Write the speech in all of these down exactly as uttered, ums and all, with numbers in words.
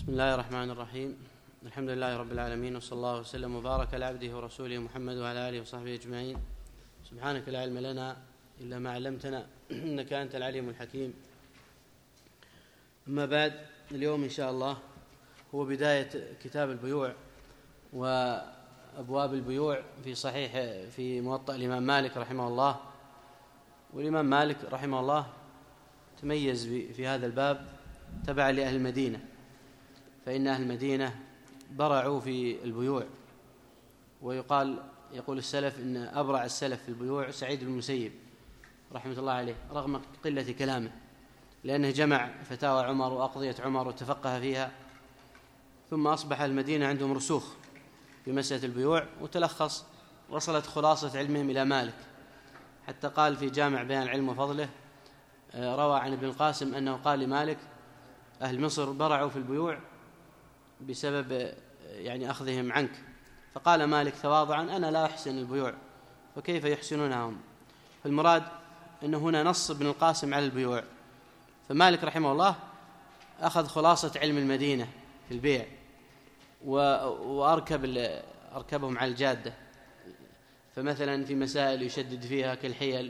بسم الله الرحمن الرحيم. الحمد لله رب العالمين، وصلى الله وسلم وبارك على عبده ورسوله محمد وعلى آله وصحبه أجمعين. سبحانك لا علم لنا إلا ما علمتنا إنك أنت العليم الحكيم. أما بعد، اليوم إن شاء الله هو بداية كتاب البيوع وأبواب البيوع في صحيح في موطأ الإمام مالك رحمه الله. والإمام مالك رحمه الله تميز في هذا الباب تبع لأهل المدينة، فإن أهل المدينة برعوا في البيوع، ويقال يقول السلف إن أبرع السلف في البيوع سعيد بن المسيب رحمة الله عليه، رغم قلة كلامه، لأنه جمع فتاوى عمر وأقضية عمر وتفقه فيها، ثم أصبح المدينة عندهم رسوخ في مسألة البيوع، وتلخص وصلت خلاصة علمهم إلى مالك، حتى قال في جامع بيان العلم وفضله، روى عن ابن القاسم أنه قال لمالك: أهل مصر برعوا في البيوع بسبب يعني أخذهم عنك. فقال مالك تواضعا: أنا لا أحسن البيوع، فكيف يحسنونها هم؟ فالمراد أنه هنا نص ابن القاسم على البيوع، فمالك رحمه الله أخذ خلاصة علم المدينة في البيع، وأركب أركبهم على الجادة. فمثلا في مسائل يشدد فيها كالحيل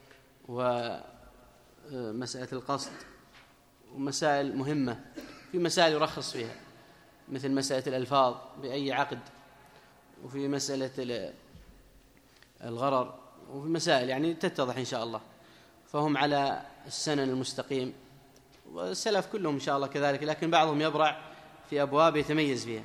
ومسألة القصد، ومسائل مهمة، في مسائل يرخص فيها مثل مسألة الألفاظ بأي عقد، وفي مسألة الغرر، وفي مسائل يعني تتضح إن شاء الله. فهم على السنن المستقيم، والسلف كلهم إن شاء الله كذلك، لكن بعضهم يبرع في أبواب يتميز فيها.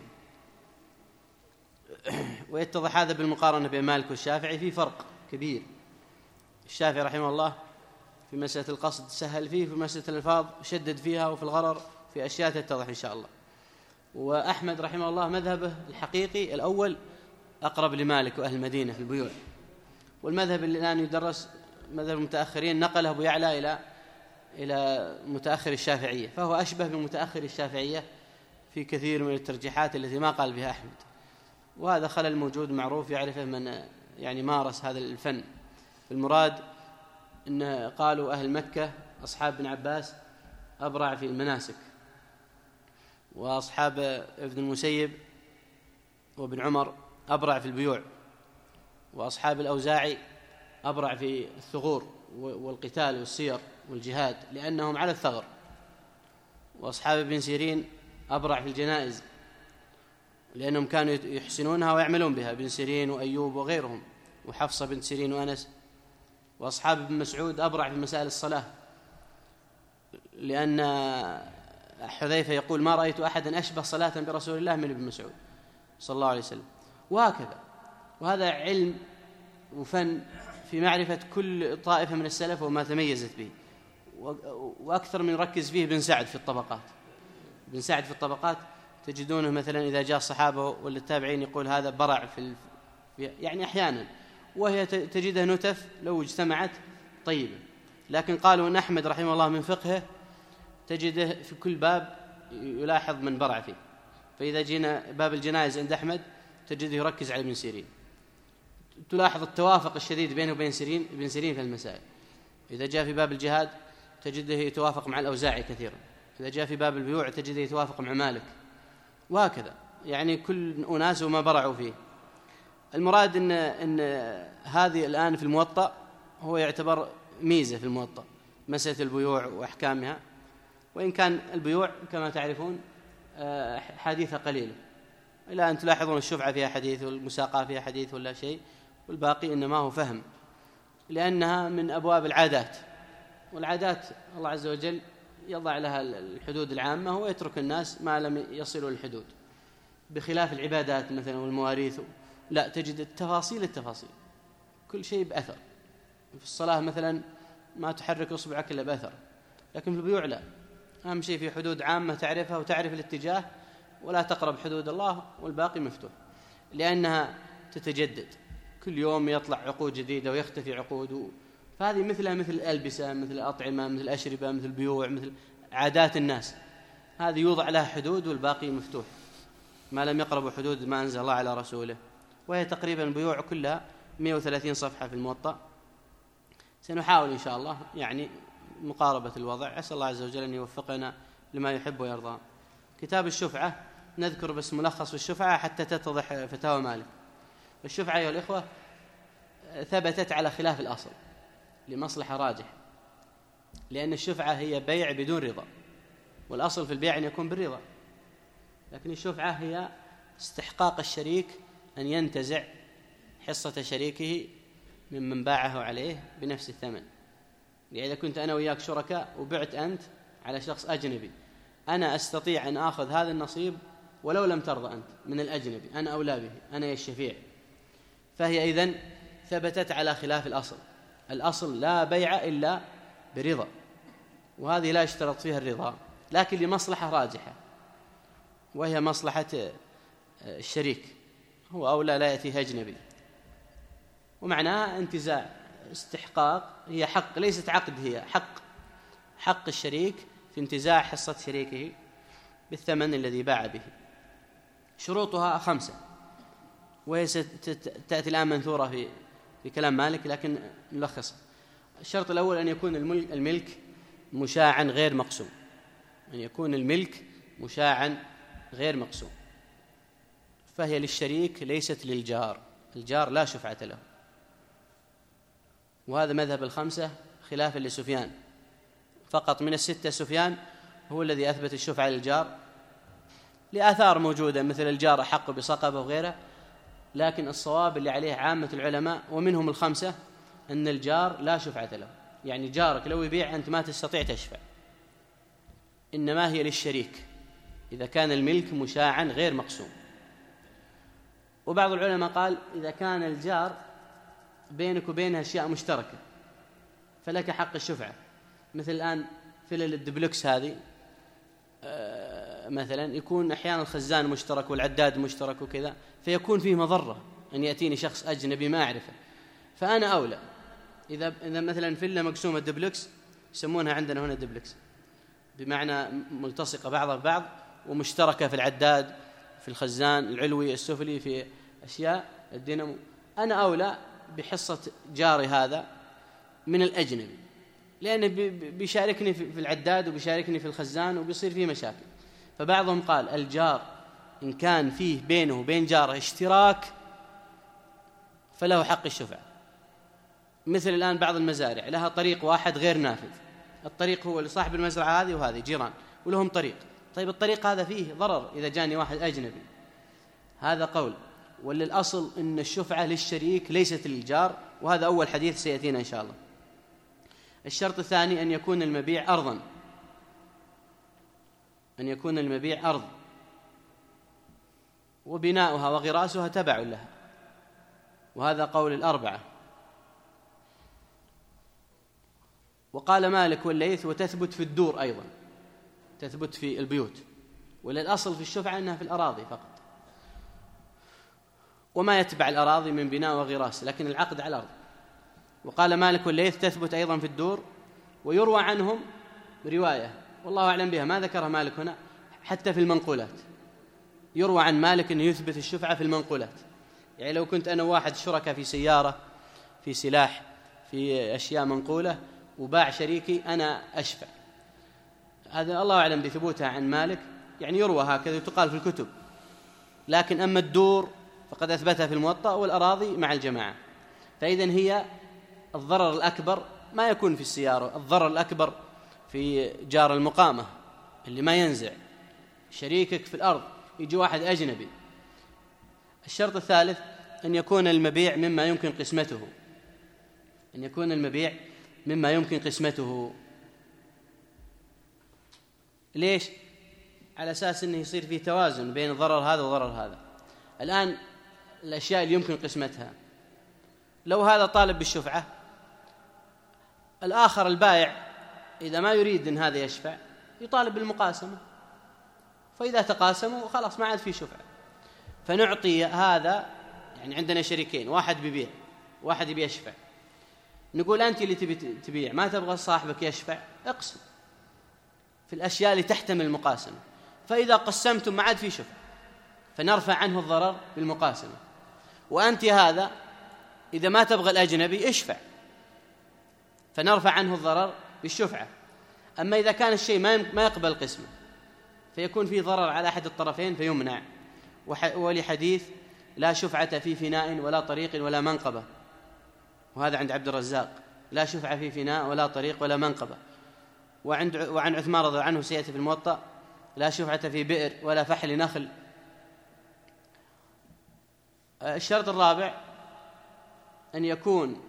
ويتضح هذا بالمقارنة بين مالك والشافعي، في فرق كبير. الشافعي رحمه الله في مسألة القصد سهل فيه، في مسألة الألفاظ شدد فيها، وفي الغرر في أشياء تتضح إن شاء الله. وأحمد رحمه الله مذهبه الحقيقي الأول أقرب لمالك وأهل المدينة في البيوع، والمذهب اللي الآن يدرس مذهب المتأخرين نقله أبو يعلى إلى إلى متأخر الشافعية، فهو أشبه بمتأخر الشافعية في كثير من الترجيحات التي ما قال بها أحمد. وهذا خلل موجود معروف يعرفه من يعني مارس هذا الفن. المراد إن قالوا أهل مكة أصحاب ابن عباس أبرع في المناسك، وأصحاب ابن المسيب وابن عمر أبرع في البيوع، وأصحاب الأوزاعي أبرع في الثغور والقتال والسير والجهاد لأنهم على الثغر، وأصحاب ابن سيرين أبرع في الجنائز لأنهم كانوا يحسنونها ويعملون بها، ابن سيرين وأيوب وغيرهم، وحفصة بنت سيرين وأنس. وأصحاب ابن مسعود أبرع في مسائل الصلاة، لأن حذيفة يقول: ما رأيت أحدا أشبه صلاة برسول الله من ابن مسعود صلى الله عليه وسلم. وهكذا، وهذا علم وفن في معرفة كل طائفة من السلف وما تميزت به. وأكثر من ركز فيه بن سعد في الطبقات. بن سعد في الطبقات تجدونه مثلا إذا جاء الصحابة ولا التابعين يقول هذا برع في يعني أحيانا، وهي تجدها نتف لو اجتمعت طيبة. لكن قالوا أن أحمد رحمه الله من فقهه تجده في كل باب يلاحظ من برع فيه. فإذا جينا باب الجنائز عند أحمد تجده يركز على ابن سيرين، تلاحظ التوافق الشديد بينه وبين سيرين ابن سيرين في المسائل. إذا جاء في باب الجهاد تجده يتوافق مع الأوزاعي كثيرا، إذا جاء في باب البيوع تجده يتوافق مع مالك، وهكذا. يعني كل أناس وما برعوا فيه. المراد إن, إن هذه الآن في الموطأ هو يعتبر ميزة في الموطأ، مسألة البيوع وأحكامها، وإن كان البيوع كما تعرفون حديثة قليلة، إلا أن تلاحظون الشفعة فيها حديث والمساقة فيها حديث ولا شيء، والباقي إنما هو فهم، لأنها من أبواب العادات، والعادات الله عز وجل يضع لها الحدود العامة ويترك الناس ما لم يصلوا الحدود، بخلاف العبادات مثلا والمواريث. لا، تجد التفاصيل التفاصيل كل شيء بأثر. في الصلاة مثلا ما تحرك إصبعك إلا بأثر، لكن في البيوع لا، أهم شيء في حدود عامة تعرفها وتعرف الاتجاه، ولا تقرب حدود الله، والباقي مفتوح، لأنها تتجدد كل يوم، يطلع عقود جديدة ويختفي عقود. فهذه مثلها مثل الألبسة، مثل الأطعمة، مثل الأشربة، مثل البيوع، مثل عادات الناس. هذه يوضع لها حدود والباقي مفتوح ما لم يقربوا حدود ما أنزل الله على رسوله. وهي تقريبا البيوع كلها مئة وثلاثين صفحة في الموطأ. سنحاول إن شاء الله يعني مقاربة الوضع، أسأل الله عز وجل أن يوفقنا لما يحب ويرضى. كتاب الشفعة نذكر بس ملخص الشفعة حتى تتضح فتاوى مالك. الشفعة أيها الإخوة ثبتت على خلاف الأصل لمصلحة راجح، لأن الشفعة هي بيع بدون رضا، والأصل في البيع أن يكون بالرضا، لكن الشفعة هي استحقاق الشريك أن ينتزع حصة شريكه ممن باعه عليه بنفس الثمن. يعني إذا كنت أنا وياك شركاء وبعت أنت على شخص أجنبي، أنا أستطيع أن آخذ هذا النصيب ولو لم ترضى أنت من الأجنبي، أنا أولى به، أنا الشفيع. فهي إذن ثبتت على خلاف الأصل. الأصل لا بيع إلا برضا، وهذه لا يشترط فيها الرضا، لكن لمصلحة راجحة وهي مصلحة الشريك، هو أولى لا يأتيه أجنبي، ومعناه انتزاع استحقاق، هي حق ليست عقد، هي حق حق الشريك في انتزاع حصة شريكه بالثمن الذي باع به. شروطها خمسة، وهي تأتي الآن منثورة في في كلام مالك، لكن نلخصها. الشرط الأول أن يكون الملك مشاعا غير مقسوم، أن يكون الملك مشاعا غير مقسوم، فهي للشريك ليست للجار، الجار لا شفعة له، وهذا مذهب الخمسة خلافا لسفيان. فقط من الستة سفيان هو الذي أثبت الشفعة للجار لآثار موجودة مثل الجار أحق بصقبه وغيره، لكن الصواب اللي عليه عامة العلماء ومنهم الخمسة أن الجار لا شفعة له، يعني جارك لو يبيع أنت ما تستطيع تشفع، إنما هي للشريك إذا كان الملك مشاعا غير مقسوم. وبعض العلماء قال إذا كان الجار بينك وبينها أشياء مشتركة فلك حق الشفعة، مثل الآن فلل الدبلوكس هذه مثلا يكون أحيانا الخزان مشترك والعداد مشترك وكذا، فيكون فيه مضرة أن يأتيني شخص أجنبي ما أعرفه، فأنا أولى. إذا إذا مثلا فيلا مقسومة دبلوكس، يسمونها عندنا هنا دبلوكس بمعنى ملتصقة بعضها ببعض ومشتركة في العداد، في الخزان العلوي السفلي، في أشياء الدينامو، أنا أولى بحصة جاري هذا من الأجنبي، لأنه بيشاركني في العداد وبيشاركني في الخزان وبيصير فيه مشاكل. فبعضهم قال الجار إن كان فيه بينه وبين جاره اشتراك فله حق الشفعة، مثل الآن بعض المزارع لها طريق واحد غير نافذ، الطريق هو لصاحب المزرعة هذه وهذه جيران ولهم طريق، طيب الطريق هذا فيه ضرر إذا جاني واحد أجنبي، هذا قول. وللأصل إن الشفعة للشريك ليست للجار، وهذا أول حديث سيأتينا إن شاء الله. الشرط الثاني أن يكون المبيع أرضا، أن يكون المبيع أرض وبناؤها وغراسها تبع لها، وهذا قول الأربعة. وقال مالك والليث وتثبت في الدور أيضا، تثبت في البيوت، وللأصل في الشفعة أنها في الأراضي فقط، وما يتبع الأراضي من بناء وغراس، لكن العقد على الأرض. وقال مالك والليث تثبت أيضا في الدور، ويروى عنهم رواية والله أعلم بها ما ذكرها مالك هنا، حتى في المنقولات يروى عن مالك أنه يثبت الشفعة في المنقولات. يعني لو كنت أنا واحد شركة في سيارة، في سلاح، في أشياء منقولة، وباع شريكي أنا أشفع، هذا الله أعلم بثبوتها عن مالك، يعني يروى هكذا وتقال في الكتب. لكن أما الدور فقد أثبتها في الموطأ، والأراضي مع الجماعة. فإذن هي الضرر الأكبر ما يكون في السيارة، الضرر الأكبر في جار المقامة اللي ما ينزع، شريكك في الأرض يجي واحد أجنبي. الشرط الثالث أن يكون المبيع مما يمكن قسمته، أن يكون المبيع مما يمكن قسمته. ليش؟ على أساس أنه يصير فيه توازن بين ضرر هذا وضرر هذا. الآن الأشياء اللي يمكن قسمتها، لو هذا طالب بالشفعة، الآخر البائع إذا ما يريد أن هذا يشفع يطالب بالمقاسمة، فإذا تقاسموا خلاص ما عاد في شفعة، فنعطي هذا. يعني عندنا شريكين، واحد بيبيع واحد يبي يشفع، نقول أنت اللي تبي تبيع ما تبغى صاحبك يشفع، اقسم في الأشياء اللي تحتمل المقاسمة، فإذا قسمتم ما عاد في شفعة، فنرفع عنه الضرر بالمقاسمة. وأنت هذا إذا ما تبغى الأجنبي اشفع، فنرفع عنه الضرر بالشفعة. أما إذا كان الشيء ما يقبل قسمه، فيكون في ضرر على أحد الطرفين فيمنع. ولحديث لا شفعة في فناء ولا طريق ولا منقبة، وهذا عند عبد الرزاق، لا شفعة في فناء ولا طريق ولا منقبة. وعند وعن عثمان رضي الله عنه سيأتي في الموطأ لا شفعة في بئر ولا فحل نخل. الشرط الرابع أن يكون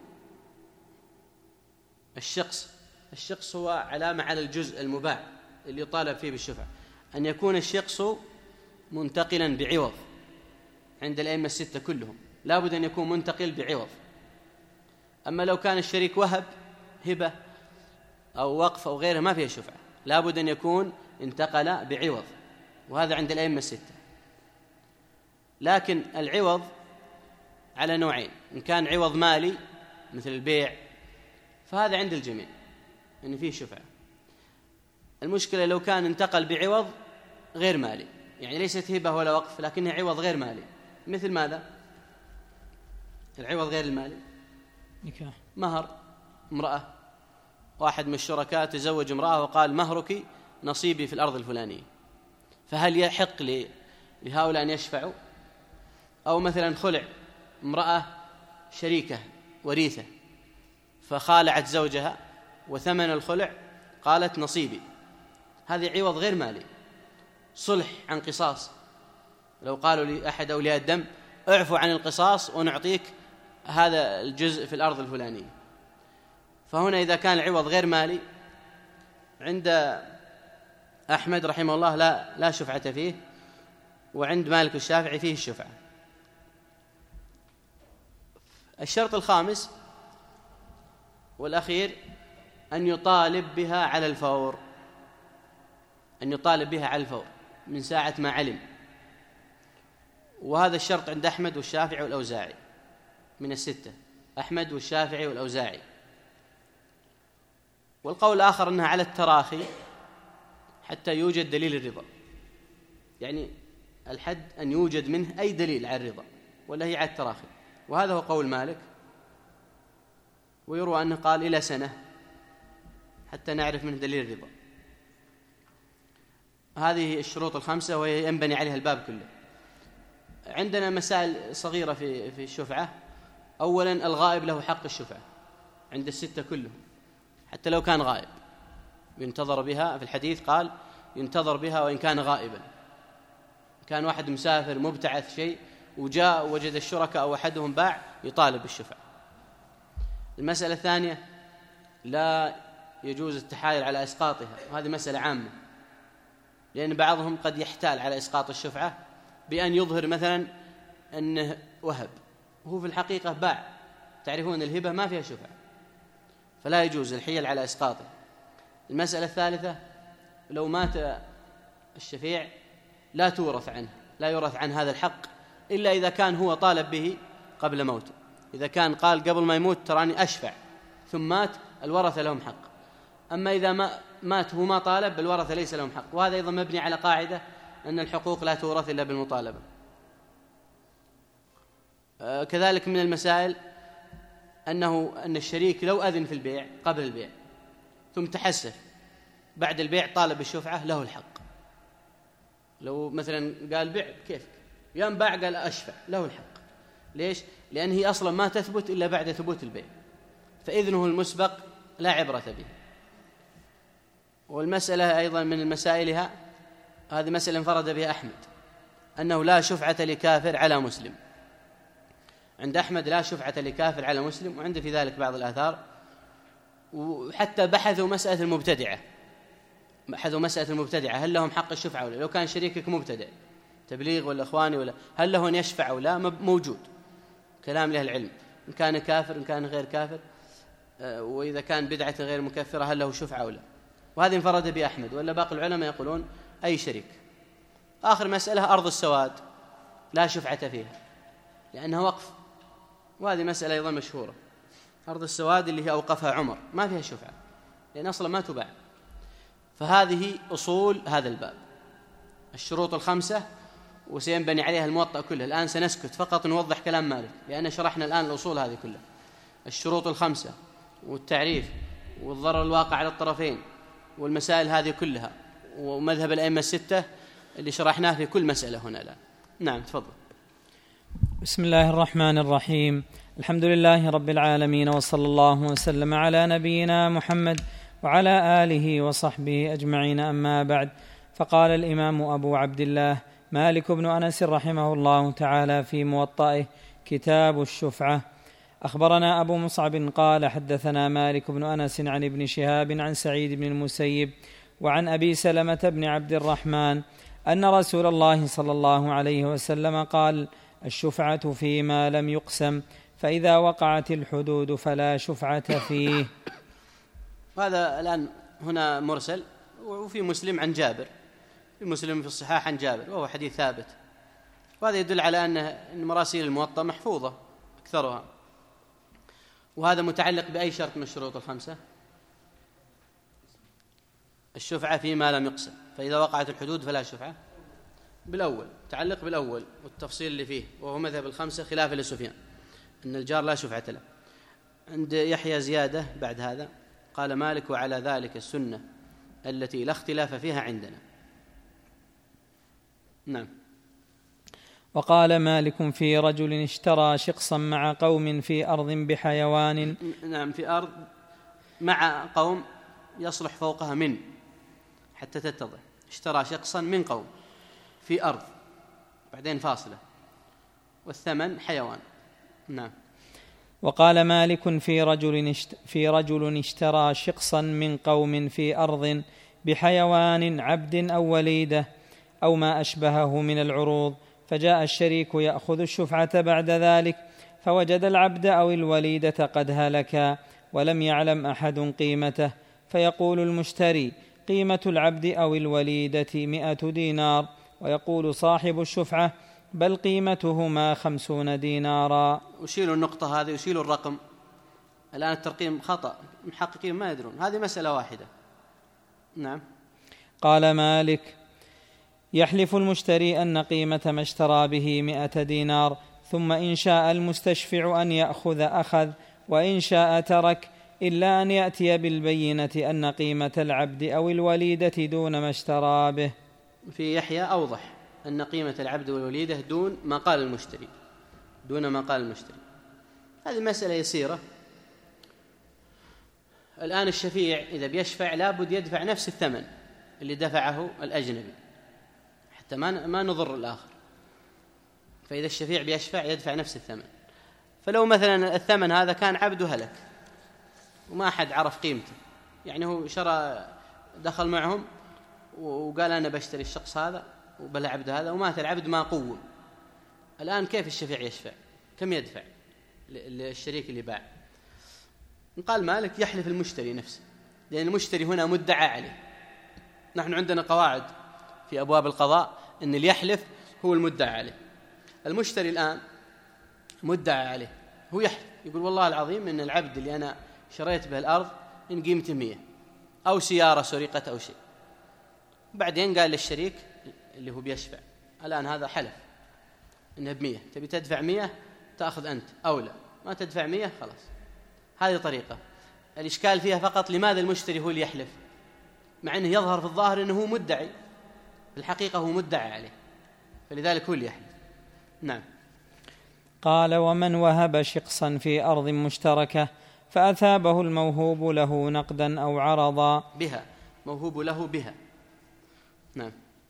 الشخص الشخص هو علامة على الجزء المباح اللي يطالب فيه بالشفعة، أن يكون الشخص منتقلا بعوض. عند الأئمة الستة كلهم لا بد أن يكون منتقل بعوض. أما لو كان الشريك وهب هبة أو وقف أو غيره ما فيه شفعة، لا بد أن يكون انتقل بعوض، وهذا عند الأئمة الستة. لكن العوض على نوعين، إن كان عوض مالي مثل البيع فهذا عند الجميع أن فيه شفعة. المشكلة لو كان انتقل بعوض غير مالي، يعني ليست هبة ولا وقف لكنه عوض غير مالي. مثل ماذا؟ العوض غير المالي نكاح، مهر امرأة، واحد من الشركاء تزوج امرأة وقال مهرك نصيبي في الأرض الفلانية، فهل يحق لهؤلاء أن يشفعوا؟ أو مثلا خلع امرأة شريكة وريثة فخالعت زوجها وثمن الخلع قالت نصيبي، هذه عوض غير مالي، صلح عن قصاص. لو قالوا لأحد أولياء الدم اعفوا عن القصاص ونعطيك هذا الجزء في الأرض الفلانية. فهنا إذا كان العوض غير مالي عند أحمد رحمه الله لا لا شفعة فيه، وعند مالك الشافعي فيه الشفعة. الشرط الخامس والأخير أن يطالب بها على الفور، أن يطالب بها على الفور من ساعة ما علم. وهذا الشرط عند أحمد والشافعي والأوزاعي من الستة، أحمد والشافعي والأوزاعي. والقول الآخر أنها على التراخي حتى يوجد دليل الرضا، يعني الحد أن يوجد منه أي دليل على الرضا، ولا هي على التراخي. وهذا هو قول مالك، ويروى أنه قال إلى سنة حتى نعرف منه دليل الرضا. هذه الشروط الخمسة وهي ينبني عليها الباب كله. عندنا مسائل صغيرة في في الشفعة. أولا الغائب له حق الشفعة عند الستة كلهم حتى لو كان غائب، ينتظر بها. في الحديث قال ينتظر بها وإن كان غائبا. كان واحد مسافر مبتعث شيء وجاء وجد الشركاء أو أحدهم باع يطالب بالشفعة. المسألة الثانية لا يجوز التحايل على إسقاطها، وهذه مسألة عامة، لأن بعضهم قد يحتال على إسقاط الشفعة بأن يظهر مثلا أنه وهب وهو في الحقيقة باع. تعرفون الهبة ما فيها شفعة، فلا يجوز الحيل على إسقاطه. المسألة الثالثة لو مات الشفيع لا تورث عنه، لا يورث عن هذا الحق إلا إذا كان هو طالب به قبل موته. إذا كان قال قبل ما يموت تراني أشفع ثم مات الورثة لهم حق. أما إذا ما مات هو ما طالب بالورثة ليس لهم حق. وهذا أيضا مبني على قاعدة أن الحقوق لا تورث إلا بالمطالبة. آه كذلك من المسائل أنه أن الشريك لو أذن في البيع قبل البيع ثم تحسف بعد البيع طالب بالشفعة له الحق. لو مثلا قال بيع كيف ينباع قال أشفع له الحق. ليش؟ لأن هي أصلا ما تثبت إلا بعد ثبوت البيع، فإذنه المسبق لا عبرة به. والمسألة أيضا من المسائلها، هذه مسألة انفرد بها أحمد، أنه لا شفعة لكافر على مسلم. عند أحمد لا شفعة لكافر على مسلم، وعنده في ذلك بعض الآثار. وحتى بحثوا مسألة المبتدعة، بحثوا مسألة المبتدعة هل لهم حق الشفعة ولا؟ لو كان شريكك مبتدع تبليغ ولا إخواني ولا، هل له أن يشفع ولا؟ موجود كلام له العلم، إن كان كافر إن كان غير كافر، وإذا كان بدعة غير مكفرة هل له شفعة ولا؟ وهذه انفرد بأحمد، ولا باقي العلماء يقولون أي شريك. آخر مسألة أرض السواد لا شفعة فيها لأنها وقف، وهذه مسألة أيضا مشهورة. أرض السواد اللي هي أوقفها عمر ما فيها شفعة لأن أصلا ما تباع. فهذه أصول هذا الباب، الشروط الخمسة، وسينبني عليها الموطأ كله. الآن سنسكت فقط نوضح كلام مالك لأن شرحنا الآن الأصول هذه كلها، الشروط الخمسة والتعريف والضرر الواقع على الطرفين والمسائل هذه كلها ومذهب الأئمة الستة اللي شرحناه في كل مسألة هنا الآن. نعم تفضل. بسم الله الرحمن الرحيم. الحمد لله رب العالمين، وصلى الله وسلم على نبينا محمد وعلى آله وصحبه أجمعين، أما بعد. فقال الإمام أبو عبد الله مالك بن أنس رحمه الله تعالى في موطئه كتاب الشفعة: أخبرنا أبو مصعب قال حدثنا مالك بن أنس عن ابن شهاب عن سعيد بن المسيب وعن أبي سلمة بن عبد الرحمن أن رسول الله صلى الله عليه وسلم قال: الشفعة فيما لم يقسم، فإذا وقعت الحدود فلا شفعة فيه. هذا الآن هنا مرسل، وفي مسلم عن جابر، في مسلم في الصحاح عن جابر، وهو حديث ثابت، وهذا يدل على أن مراسيل الموطأ محفوظة أكثرها. وهذا متعلق بأي شرط من الشروط الخمسة؟ الشفعة فيما لم يقسم، فإذا وقعت الحدود فلا شفعة. بالأول، تعلق بالأول والتفصيل اللي فيه، وهو مذهب الخمسة خلافا لسفيان أن الجار لا شفعة له. عند يحيى زيادة بعد هذا، قال مالك: وعلى ذلك السنة التي لا اختلاف فيها عندنا. نعم. وقال مالك في رجل اشترى شقصا مع قوم في أرض بحيوان. نعم، في أرض مع قوم يصلح فوقها من، حتى تتضح. اشترى شقصا من قوم في أرض، بعدين فاصلة، والثمن حيوان. نعم. وقال مالك في رجل في رجل اشترى شقصا من قوم في أرض بحيوان عبد أو وليدة أو ما أشبهه من العروض، فجاء الشريك يأخذ الشفعة بعد ذلك، فوجد العبد أو الوليدة قد هلكا ولم يعلم أحد قيمته، فيقول المشتري: قيمة العبد أو الوليدة مئة دينار، ويقول صاحب الشفعة: بل قيمتهما خمسون دينارا. وشيلوا النقطة هذه وشيلوا الرقم، الآن الترقيم خطأ، محققين ما يدرون، هذه مسألة واحدة. نعم. قال مالك: يحلف المشتري أن قيمة ما اشترى به مئة دينار، ثم إن شاء المستشفع أن يأخذ أخذ، وإن شاء ترك، إلا أن يأتي بالبينة أن قيمة العبد أو الوليدة دون ما اشترى به. في يحيى أوضح أن قيمة العبد والوليدة دون ما قال المشتري، دون ما قال المشتري. هذه مسألة يسيرة. الآن الشفيع إذا بيشفع لابد يدفع نفس الثمن اللي دفعه الأجنبي حتى ما ما نضر الآخر. فإذا الشفيع بيشفع يدفع نفس الثمن. فلو مثلا الثمن هذا كان عبد هلك وما أحد عرف قيمته، يعني هو شرى، دخل معهم وقال أنا بشتري الشخص هذا وبلا عبد هذا، ومات العبد ما قوم، الآن كيف الشفيع يشفع؟ كم يدفع للشريك اللي باع؟ قال مالك: يحلف المشتري نفسه، لأن المشتري هنا مدعى عليه. نحن عندنا قواعد في أبواب القضاء أن اللي يحلف هو المدعى عليه. المشتري الآن مدعى عليه، هو يحلف يقول: والله العظيم إن العبد اللي أنا شريت به الأرض إن قيمته مية، أو سيارة سرقت أو شيء. بعدين قال للشريك اللي هو بيشفع: الآن هذا حلف إنه بمية، تبي تدفع مية تأخذ أنت، أو لا ما تدفع مية خلاص. هذه طريقة. الإشكال فيها فقط لماذا المشتري هو اللي يحلف، مع أنه يظهر في الظاهر أنه هو مدعي، في الحقيقة هو مدعي عليه، فلذلك هو اللي يحلف. نعم. قال: ومن وهب شقصا في أرض مشتركة فأثابه الموهوب له نقدا أو عرضا. بها، موهوب له بها. نعم.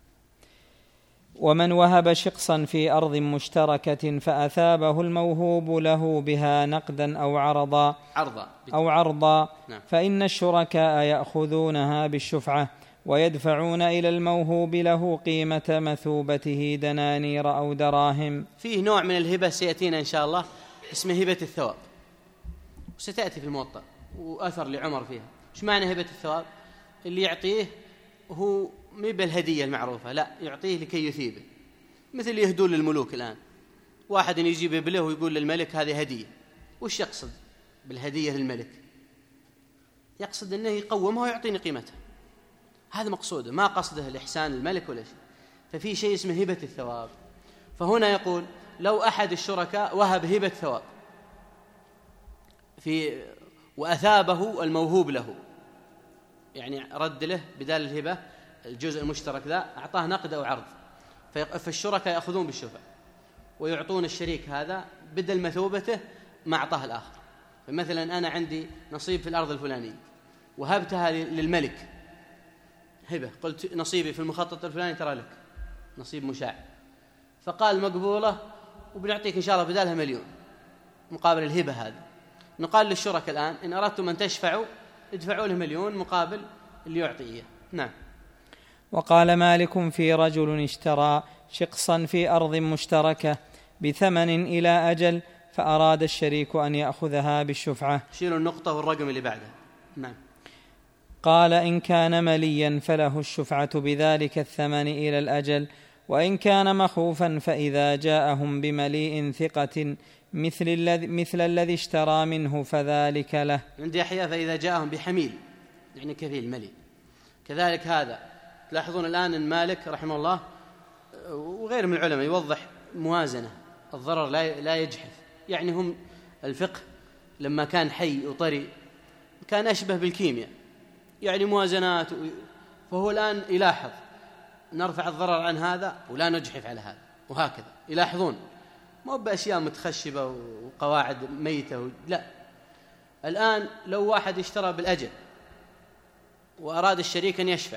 ومن وهب شقصا في أرض مشتركة فأثابه الموهوب له بها نقدا أو عرضا عرضا أو عرضا نعم. فإن الشركاء يأخذونها بالشفعة، ويدفعون إلى الموهوب له قيمة مثوبته دنانير أو دراهم. فيه نوع من الهبة سيأتينا إن شاء الله اسمه هبة الثواب، وستأتي في الموطأ وأثر لعمر فيها. إيش معنى هبة الثواب؟ اللي يعطيه هو مي بالهدية المعروفة، لا، يعطيه لكي يثيبه، مثل يهدون للملوك الآن، واحد يجيب ابله ويقول للملك هذه هدية. وش يقصد بالهدية للملك؟ يقصد أنه يقومها ويعطيني قيمتها، هذا مقصوده، ما قصده الإحسان للملك ولا شيء. ففي شيء اسمه هبة الثواب. فهنا يقول: لو أحد الشركاء وهب هبة ثواب في وأثابه الموهوب له، يعني رد له بدال الهبة الجزء المشترك ذا أعطاه نقد أو عرض، فالشركاء يأخذون بالشفعة ويعطون الشريك هذا بدل مثوبته ما أعطاه الآخر. فمثلا أنا عندي نصيب في الأرض الفلانية وهبتها للملك هبة، قلت نصيبي في المخطط الفلاني ترى لك نصيب مشاع، فقال مقبولة وبنعطيك إن شاء الله بدالها مليون مقابل الهبة هذه. نقال للشركاء الآن إن أردتم أن تشفعوا ادفعوا له مليون مقابل اللي يعطي إياه. نعم. وقال مالك في رجل اشترى شقصا في أرض مشتركة بثمن إلى أجل فأراد الشريك أن يأخذها بالشفعة. شيلوا النقطة والرقم اللي بعدها. نعم. قال إن كان مليا فله الشفعة بذلك الثمن إلى الأجل، وإن كان مخوفا فإذا جاءهم بمليء ثقة مثل الذي, مثل الذي اشترى منه فذلك له. عندي يحيى فإذا جاءهم بحميل يعني كفيل ملي. كذلك هذا تلاحظون الآن أن مالك رحمه الله وغير من العلماء يوضح موازنة الضرر لا يجحف، يعني هم الفقه لما كان حي وطري كان أشبه بالكيمياء، يعني موازنات، فهو الآن يلاحظ نرفع الضرر عن هذا ولا نجحف على هذا، وهكذا يلاحظون مو بأشياء متخشبة وقواعد ميتة، لا. الآن لو واحد اشترى بالأجل وأراد الشريك أن يشفع،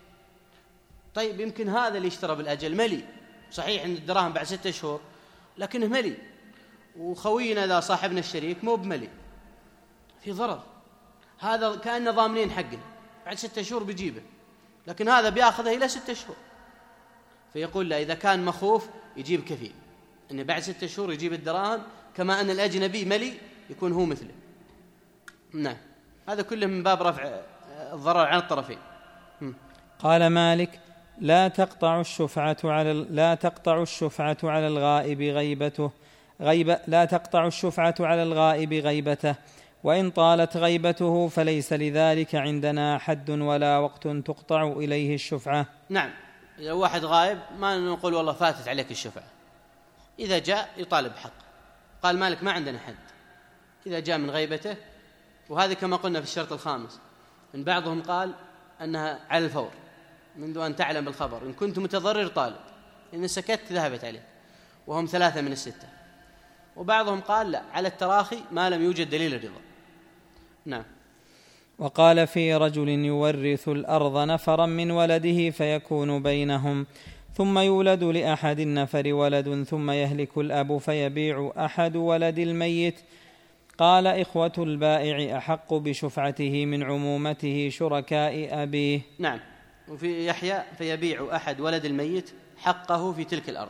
طيب يمكن هذا اللي اشترى بالأجل ملي، صحيح أن الدراهم بعد ستة شهور لكنه ملي، وخوينا ذا صاحبنا الشريك مو بملي، في ضرر. هذا كأنه ضامنين حقنا بعد ستة شهور بيجيبه، لكن هذا بيأخذه إلى ستة شهور. فيقول لا، إذا كان مخوف يجيب كفيل، أنه بعد ستة شهور يجيب الدراهم، كما أن الأجنبي ملي يكون هو مثله. نعم. هذا كله من باب رفع الضرر عن الطرفين. قال مالك لا تقطع الشفعة على لا تقطع الشفعة على الغائب غيبته غيبة لا تقطع الشفعة على الغائب غيبته، وإن طالت غيبته فليس لذلك عندنا حد ولا وقت تقطع إليه الشفعة. نعم. إذا واحد غائب ما نقول والله فاتت عليك الشفعة، إذا جاء يطالب بحق. قال مالك ما عندنا حد إذا جاء من غيبته، وهذا كما قلنا في الشرط الخامس، إن بعضهم قال أنها على الفور منذ أن تعلم بالخبر، إن كنت متضرر طالب، إن سكت ذهبت عليه، وهم ثلاثة من الستة. وبعضهم قال لا، على التراخي ما لم يوجد دليل الرضا. نعم. وقال في رجل يورث الأرض نفرا من ولده فيكون بينهم، ثم يولد لأحد النفر ولد ثم يهلك الأب فيبيع أحد ولد الميت. قال إخوة البائع أحق بشفعته من عمومته شركاء أبيه. نعم. وفي يحيى فيبيع أحد ولد الميت حقه في تلك الأرض،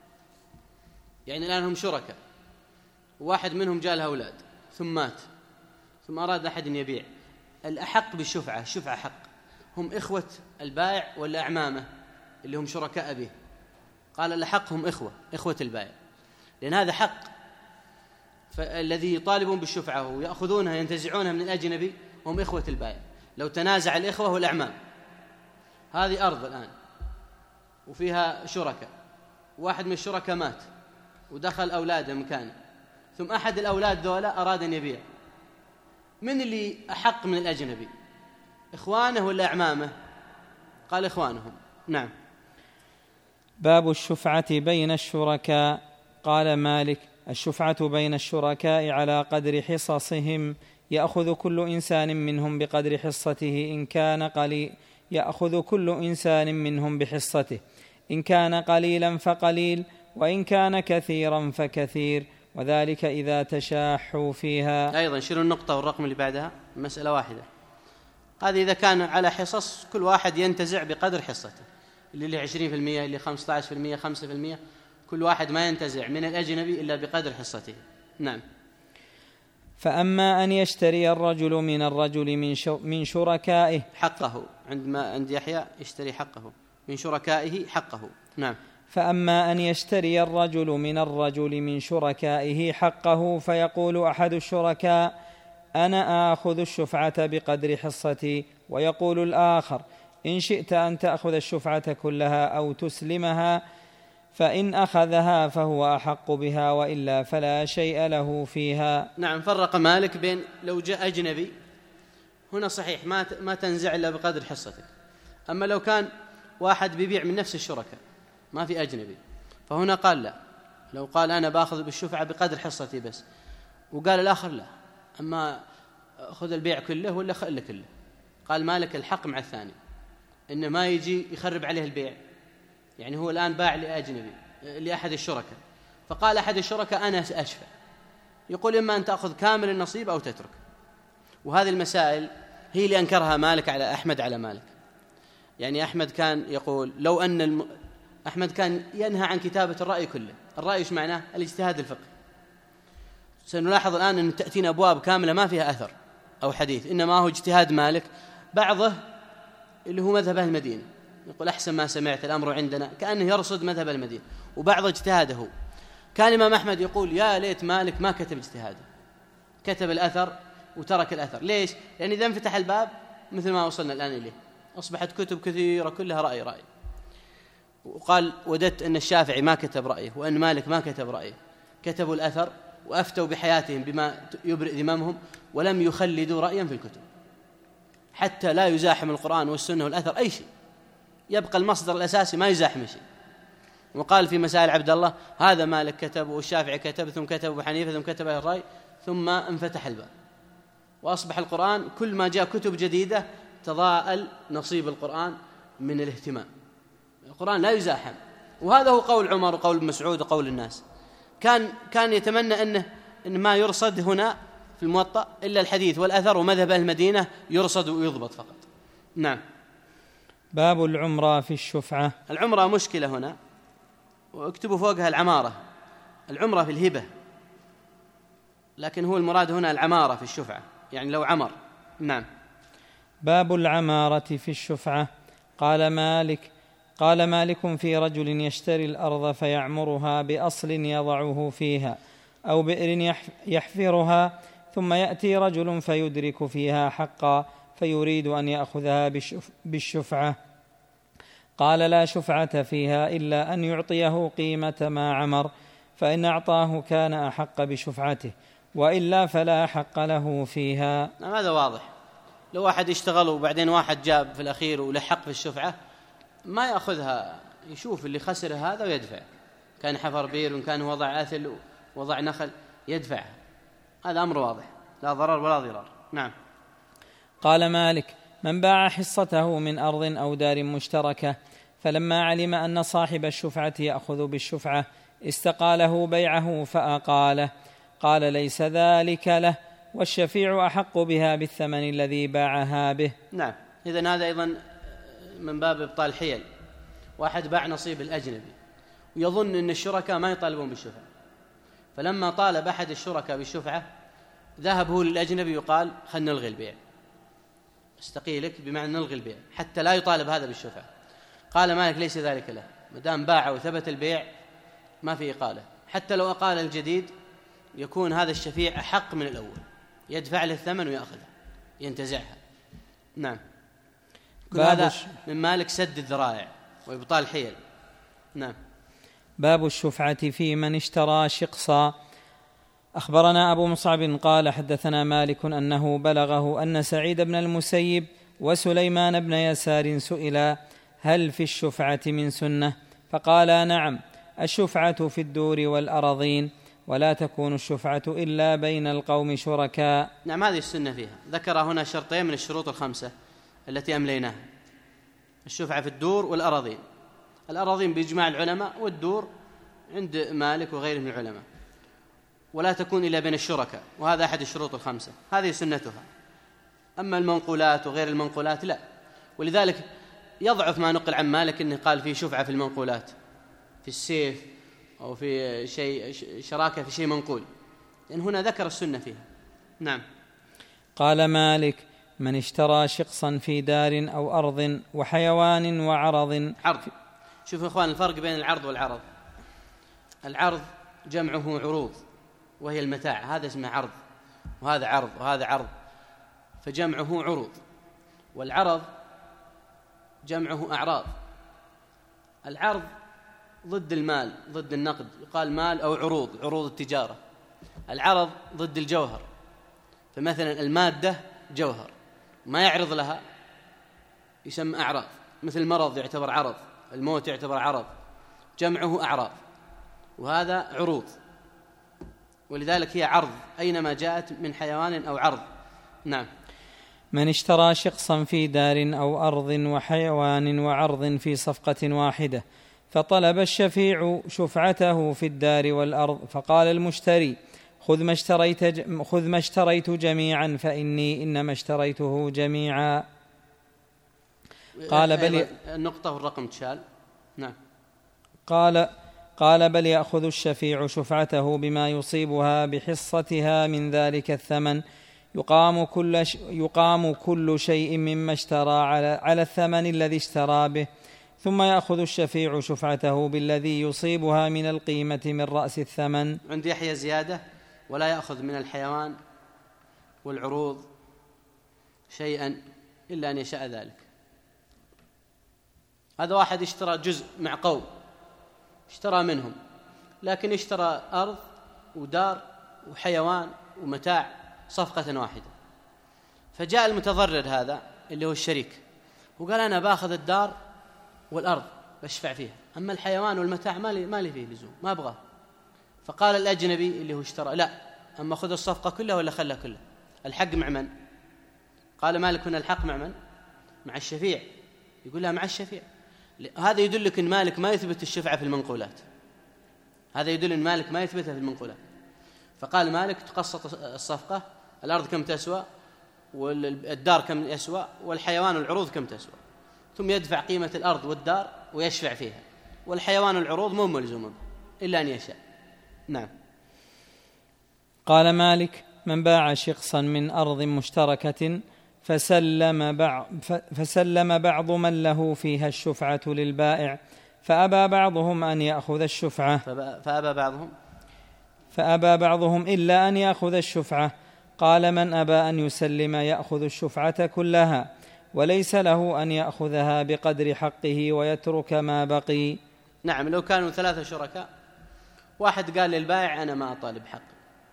يعني الآن هم شركاء، واحد منهم جاء له أولاد ثم مات، ثم أراد أحد أن يبيع، الأحق بالشفعة، الشفعة حق، هم إخوة البائع ولا أعمامه اللي هم شركاء أبيه؟ قال الأحق هم إخوة إخوة البائع، لأن هذا حق، فالذي يطالبون بالشفعة ويأخذونها ينتزعونها من الأجنبي هم إخوة البائع. لو تنازع الإخوة والأعمام، هذه أرض الآن وفيها شركاء، واحد من الشركاء مات ودخل أولاده مكانه، ثم أحد الأولاد ذولا أراد أن يبيع، من اللي أحق من الأجنبي؟ إخوانه ولا أعمامه؟ قال إخوانهم. نعم. باب الشفعة بين الشركاء. قال مالك الشفعة بين الشركاء على قدر حصصهم، يأخذ كل إنسان منهم بقدر حصته، إن كان قليل يأخذ كل إنسان منهم بحصته، إن كان قليلا فقليل، وإن كان كثيرا فكثير، وذلك إذا تشاحوا فيها. أيضا شيلوا النقطة والرقم اللي بعدها، مسألة واحدة. هذه إذا كان على حصص كل واحد ينتزع بقدر حصته، اللي له عشرين في المئة، اللي خمسة عشر في المئة، خمسة في المئة، كل واحد ما ينتزع من الأجنبي إلا بقدر حصته. نعم. فأما أن يشتري الرجل من الرجل من شركائه حقه، عندما عند يحيى يشتري حقه من شركائه حقه. نعم. فأما أن يشتري الرجل من الرجل من شركائه حقه، فيقول أحد الشركاء أنا آخذ الشفعة بقدر حصتي، ويقول الآخر إن شئت أن تأخذ الشفعة كلها أو تسلمها، فإن أخذها فهو أحق بها، وإلا فلا شيء له فيها. نعم. فرق مالك بين لو جاء أجنبي، هنا صحيح ما ما تنزع إلا بقدر حصتك، أما لو كان واحد بيبيع من نفس الشركة ما في أجنبي، فهنا قال لا، لو قال أنا بأخذ بالشفعة بقدر حصتي بس، وقال الآخر لا، أما خذ البيع كله ولا خل كله، قال مالك الحق مع الثاني، إنه ما يجي يخرب عليه البيع. يعني هو الآن باع لأجنبي لأحد الشركة، فقال أحد الشركة أنا أشفع، يقول إما أن تأخذ كامل النصيب أو تترك. وهذه المسائل هي اللي أنكرها مالك على أحمد على مالك. يعني أحمد كان يقول لو أن الم... أحمد كان ينهى عن كتابة الرأي كله. الرأي إيش معناه؟ الاجتهاد الفقهي. سنلاحظ الآن أن تأتينا أبواب كاملة ما فيها أثر أو حديث، إنما هو اجتهاد مالك، بعضه اللي هو مذهب أهل المدينة، يقول أحسن ما سمعت الأمر عندنا، كأنه يرصد مذهب المدينة، وبعض اجتهاده. كان الإمام أحمد يقول يا ليت مالك ما كتب اجتهاده، كتب الأثر وترك الأثر. ليش؟ لأن إذا انفتح الباب مثل ما وصلنا الآن إليه، أصبحت كتب كثيرة كلها رأي رأي. وقال وددت أن الشافعي ما كتب رأيه وأن مالك ما كتب رأيه، كتبوا الأثر وأفتوا بحياتهم بما يبرئ ذممهم، ولم يخلدوا رأيا في الكتب، حتى لا يزاحم القرآن والسنة والأثر أي شيء، يبقى المصدر الأساسي ما يزاحم شيء. وقال في مسائل عبد الله هذا مالك كتب والشافعي كتب ثم كتب أبو حنيفة ثم كتب أهل الرأي، ثم انفتح الباب وأصبح القرآن كل ما جاء كتب جديدة تضاءل نصيب القرآن من الاهتمام. القرآن لا يزاحم، وهذا هو قول عمر وقول ابن مسعود وقول الناس. كان كان يتمنى أنه إن ما يرصد هنا في الموطأ إلا الحديث والأثر ومذهب أهل المدينة يرصد ويضبط فقط. نعم. باب العمرة في الشفعة. العمرة مشكلة هنا، واكتبوا فوقها العمارة. العمرة في الهبة، لكن هو المراد هنا العمارة في الشفعة، يعني لو عمر. نعم. باب العمارة في الشفعة. قال مالك قال مالك في رجل يشتري الأرض فيعمرها بأصل يضعه فيها أو بئر يحفرها، ثم يأتي رجل فيدرك فيها حقا فيريد أن يأخذها بالشفعة. قال لا شفعة فيها إلا أن يعطيه قيمة ما عمر، فإن أعطاه كان أحق بشفعته، وإلا فلا حق له فيها. نعم هذا واضح. لو واحد يشتغل وبعدين واحد جاب في الأخير ولحق في الشفعة ما يأخذها، يشوف اللي خسر هذا ويدفع، كان حفر بير وكان وضع أثل ووضع نخل يدفع، هذا أمر واضح لا ضرر ولا ضرار. نعم. قال مالك من باع حصته من أرض أو دار مشتركة فلما علم أن صاحب الشفعة يأخذ بالشفعة استقاله بيعه فأقاله، قال ليس ذلك له، والشفيع أحق بها بالثمن الذي باعها به. نعم. إذن هذا أيضا من باب إبطال الحيل. واحد باع نصيب الأجنبي ويظن أن الشركاء ما يطالبون بالشفعة، فلما طالب أحد الشركاء بالشفعة ذهب هو للأجنبي وقال خلنا نلغي البيع، استقيلك بمعنى نلغي البيع حتى لا يطالب هذا بالشفعة. قال مالك ليس ذلك له، مدام باع وثبت البيع ما في إقالة، حتى لو أقال الجديد يكون هذا الشفيع أحق من الأول، يدفع له الثمن ويأخذها ينتزعها. نعم. كل هذا من مالك سد الذرائع وإبطال الحيل. نعم. باب الشفعة في من اشترى شقصا. أخبرنا أبو مصعب قال حدثنا مالك أنه بلغه أن سعيد بن المسيب وسليمان بن يسار سئلا هل في الشفعة من سنة؟ فقالا نعم، الشفعة في الدور والأراضين، ولا تكون الشفعة إلا بين القوم شركاء. نعم هذه السنة فيها. ذكر هنا شرطين من الشروط الخمسة التي أمليناها: الشفعة في الدور والأراضين. الأراضين بإجماع العلماء، والدور عند مالك وغيره من العلماء. ولا تكون إلا بين الشركاء، وهذا أحد الشروط الخمسة، هذه سنتها. أما المنقولات وغير المنقولات لا. ولذلك يضعف ما نقل عن مالك أنه قال فيه شفعة في المنقولات، في السيف أو في شيء شراكة في شيء منقول، لأن هنا ذكر السنة فيها. نعم. قال مالك من اشترى شقصا في دار أو أرض وحيوان وعرض. عرض. شوفوا إخوان الفرق بين العرض والعرض. العرض جمعه عروض وهي المتاع، هذا اسمه عرض، وهذا عرض وهذا عرض، فجمعه عروض. والعرض جمعه أعراض. العرض ضد المال، ضد النقد، يقال مال أو عروض، عروض التجارة. العرض ضد الجوهر، فمثلا المادة جوهر ما يعرض لها يسمى أعراض. مثل المرض يعتبر عرض، الموت يعتبر عرض، جمعه أعراض، وهذا عروض، ولذلك هي عرض أينما جاءت من حيوان أو عرض. نعم. من اشترى شقصا في دار أو أرض وحيوان وعرض في صفقة واحدة، فطلب الشفيع شفعته في الدار والأرض، فقال المشتري: خذ ما اشتريت, خذ ما اشتريت جميعا فإني إنما اشتريته جميعا. قال بل النقطة والرقم تشال. نعم. قال قال بل يأخذ الشفيع شفعته بما يصيبها بحصتها من ذلك الثمن، يقام كل, ش... يقام كل شيء مما اشترى على... على الثمن الذي اشترى به، ثم يأخذ الشفيع شفعته بالذي يصيبها من القيمة من رأس الثمن. عند يحيى زيادة: ولا يأخذ من الحيوان والعروض شيئا إلا أن يشاء ذلك. هذا واحد اشترى جزء مع قوم، اشترى منهم، لكن اشترى أرض ودار وحيوان ومتاع صفقة واحدة، فجاء المتضرر هذا اللي هو الشريك وقال: أنا باخذ الدار والأرض بشفع فيها، أما الحيوان والمتاع ما لي, ما لي فيه لزوم، ما أبغاه. فقال الأجنبي اللي هو اشترى: لا، أما خذ الصفقة كلها ولا خلها كلها، الحق مع من؟ قال مالك: هنا الحق مع من؟ مع الشفيع. يقول لها: مع الشفيع. هذا يدلك أن مالك ما يثبت الشفعة في المنقولات، هذا يدل أن مالك ما يثبتها في المنقولات. فقال مالك: تقسط الصفقة، الأرض كم تسوى، والدار كم يسوى، والحيوان والعروض كم تسوى، ثم يدفع قيمة الأرض والدار ويشفع فيها، والحيوان والعروض مو ملزوم به إلا أن يشاء. نعم. قال مالك: من باع شقصا من أرض مشتركة فسلم بعض, فسلم بعض من له فيها الشفعة للبائع، فأبى بعضهم أن يأخذ الشفعة فأبى بعضهم فأبى بعضهم إلا أن يأخذ الشفعة. قال: من أبى أن يسلم يأخذ الشفعة كلها، وليس له أن يأخذها بقدر حقه ويترك ما بقي. نعم. لو كانوا ثلاثة شركاء، واحد قال للبائع: أنا ما أطالب حقي،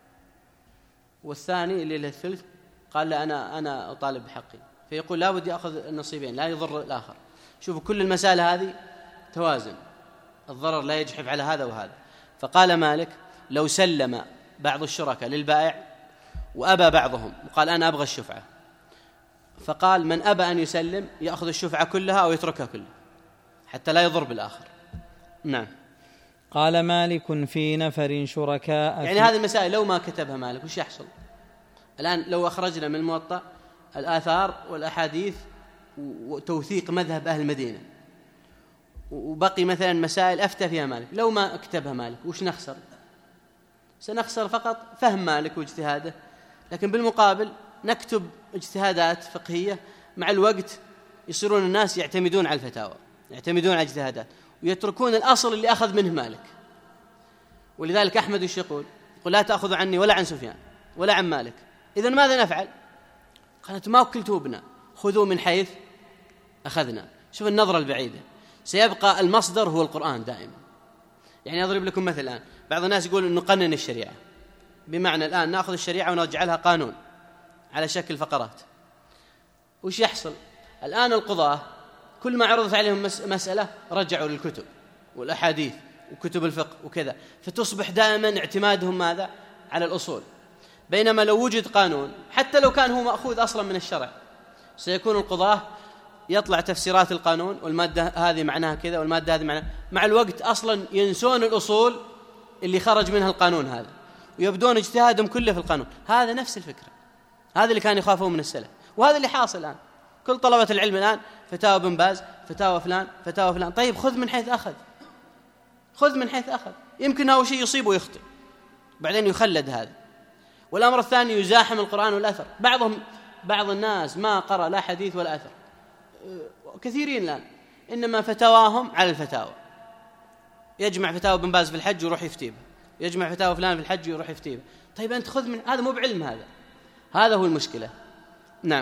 والثاني اللي له الثلث قال: لا، أنا أنا أطالب بحقي، فيقول لا بد يأخذ النصيبين، لا يضر الآخر. شوفوا كل المسائل هذه توازن، الضرر لا يجحف على هذا وهذا. فقال مالك: لو سلم بعض الشركاء للبائع وأبى بعضهم وقال: أنا أبغى الشفعة، فقال: من أبى أن يسلم يأخذ الشفعة كلها أو يتركها كلها حتى لا يضر بالآخر. نعم. قال مالك: في نفر شركاء، يعني هذه المسائل لو ما كتبها مالك وش يحصل؟ الآن لو أخرجنا من الموطأ الآثار والأحاديث وتوثيق مذهب أهل المدينة، وبقي مثلا مسائل أفتى فيها مالك، لو ما اكتبها مالك وش نخسر؟ سنخسر فقط فهم مالك واجتهاده، لكن بالمقابل نكتب اجتهادات فقهية، مع الوقت يصيرون الناس يعتمدون على الفتاوى، يعتمدون على اجتهادات، ويتركون الأصل اللي أخذ منه مالك. ولذلك أحمد وش يقول؟ يقول: لا تأخذ عني ولا عن سفيان ولا عن مالك. إذن ماذا نفعل؟ قالت: ما وكلتوا بنا، خذوا من حيث أخذنا. شوف النظرة البعيدة، سيبقى المصدر هو القرآن دائما. يعني أضرب لكم مثل الآن، بعض الناس يقول أن نقنن الشريعة، بمعنى الآن نأخذ الشريعة ونجعلها قانون على شكل فقرات. وش يحصل؟ الآن القضاة كل ما عرضت عليهم مسألة رجعوا للكتب والأحاديث وكتب الفقه وكذا، فتصبح دائما اعتمادهم ماذا؟ على الأصول. بينما لو وجد قانون حتى لو كان هو مأخوذ أصلا من الشرع، سيكون القضاة يطلع تفسيرات القانون، والمادة هذه معناها كذا والمادة هذه معناها، مع الوقت أصلا ينسون الأصول اللي خرج منها القانون هذا، ويبدون اجتهادهم كله في القانون. هذا نفس الفكرة، هذا اللي كان يخافون من السلف، وهذا اللي حاصل الآن. كل طلبة العلم الآن فتاوى بن باز، فتاوى فلان، فتاوى فلان. طيب خذ من حيث أخذ، خذ من حيث أخذ، يمكن هو شيء يصيب ويخطئ بعدين يخلد هذا. والأمر الثاني يزاحم القرآن والأثر. بعضهم بعض الناس ما قرأ لا حديث ولا أثر، كثيرين الآن، إنما فتواهم على الفتاوى، يجمع فتاوى بن باز في الحج ويروح يفتيبه، يجمع فتاوى فلان في الحج ويروح يفتيبه. طيب أنت خذ من هذا، مو بعلم هذا، هذا هو المشكلة. نعم.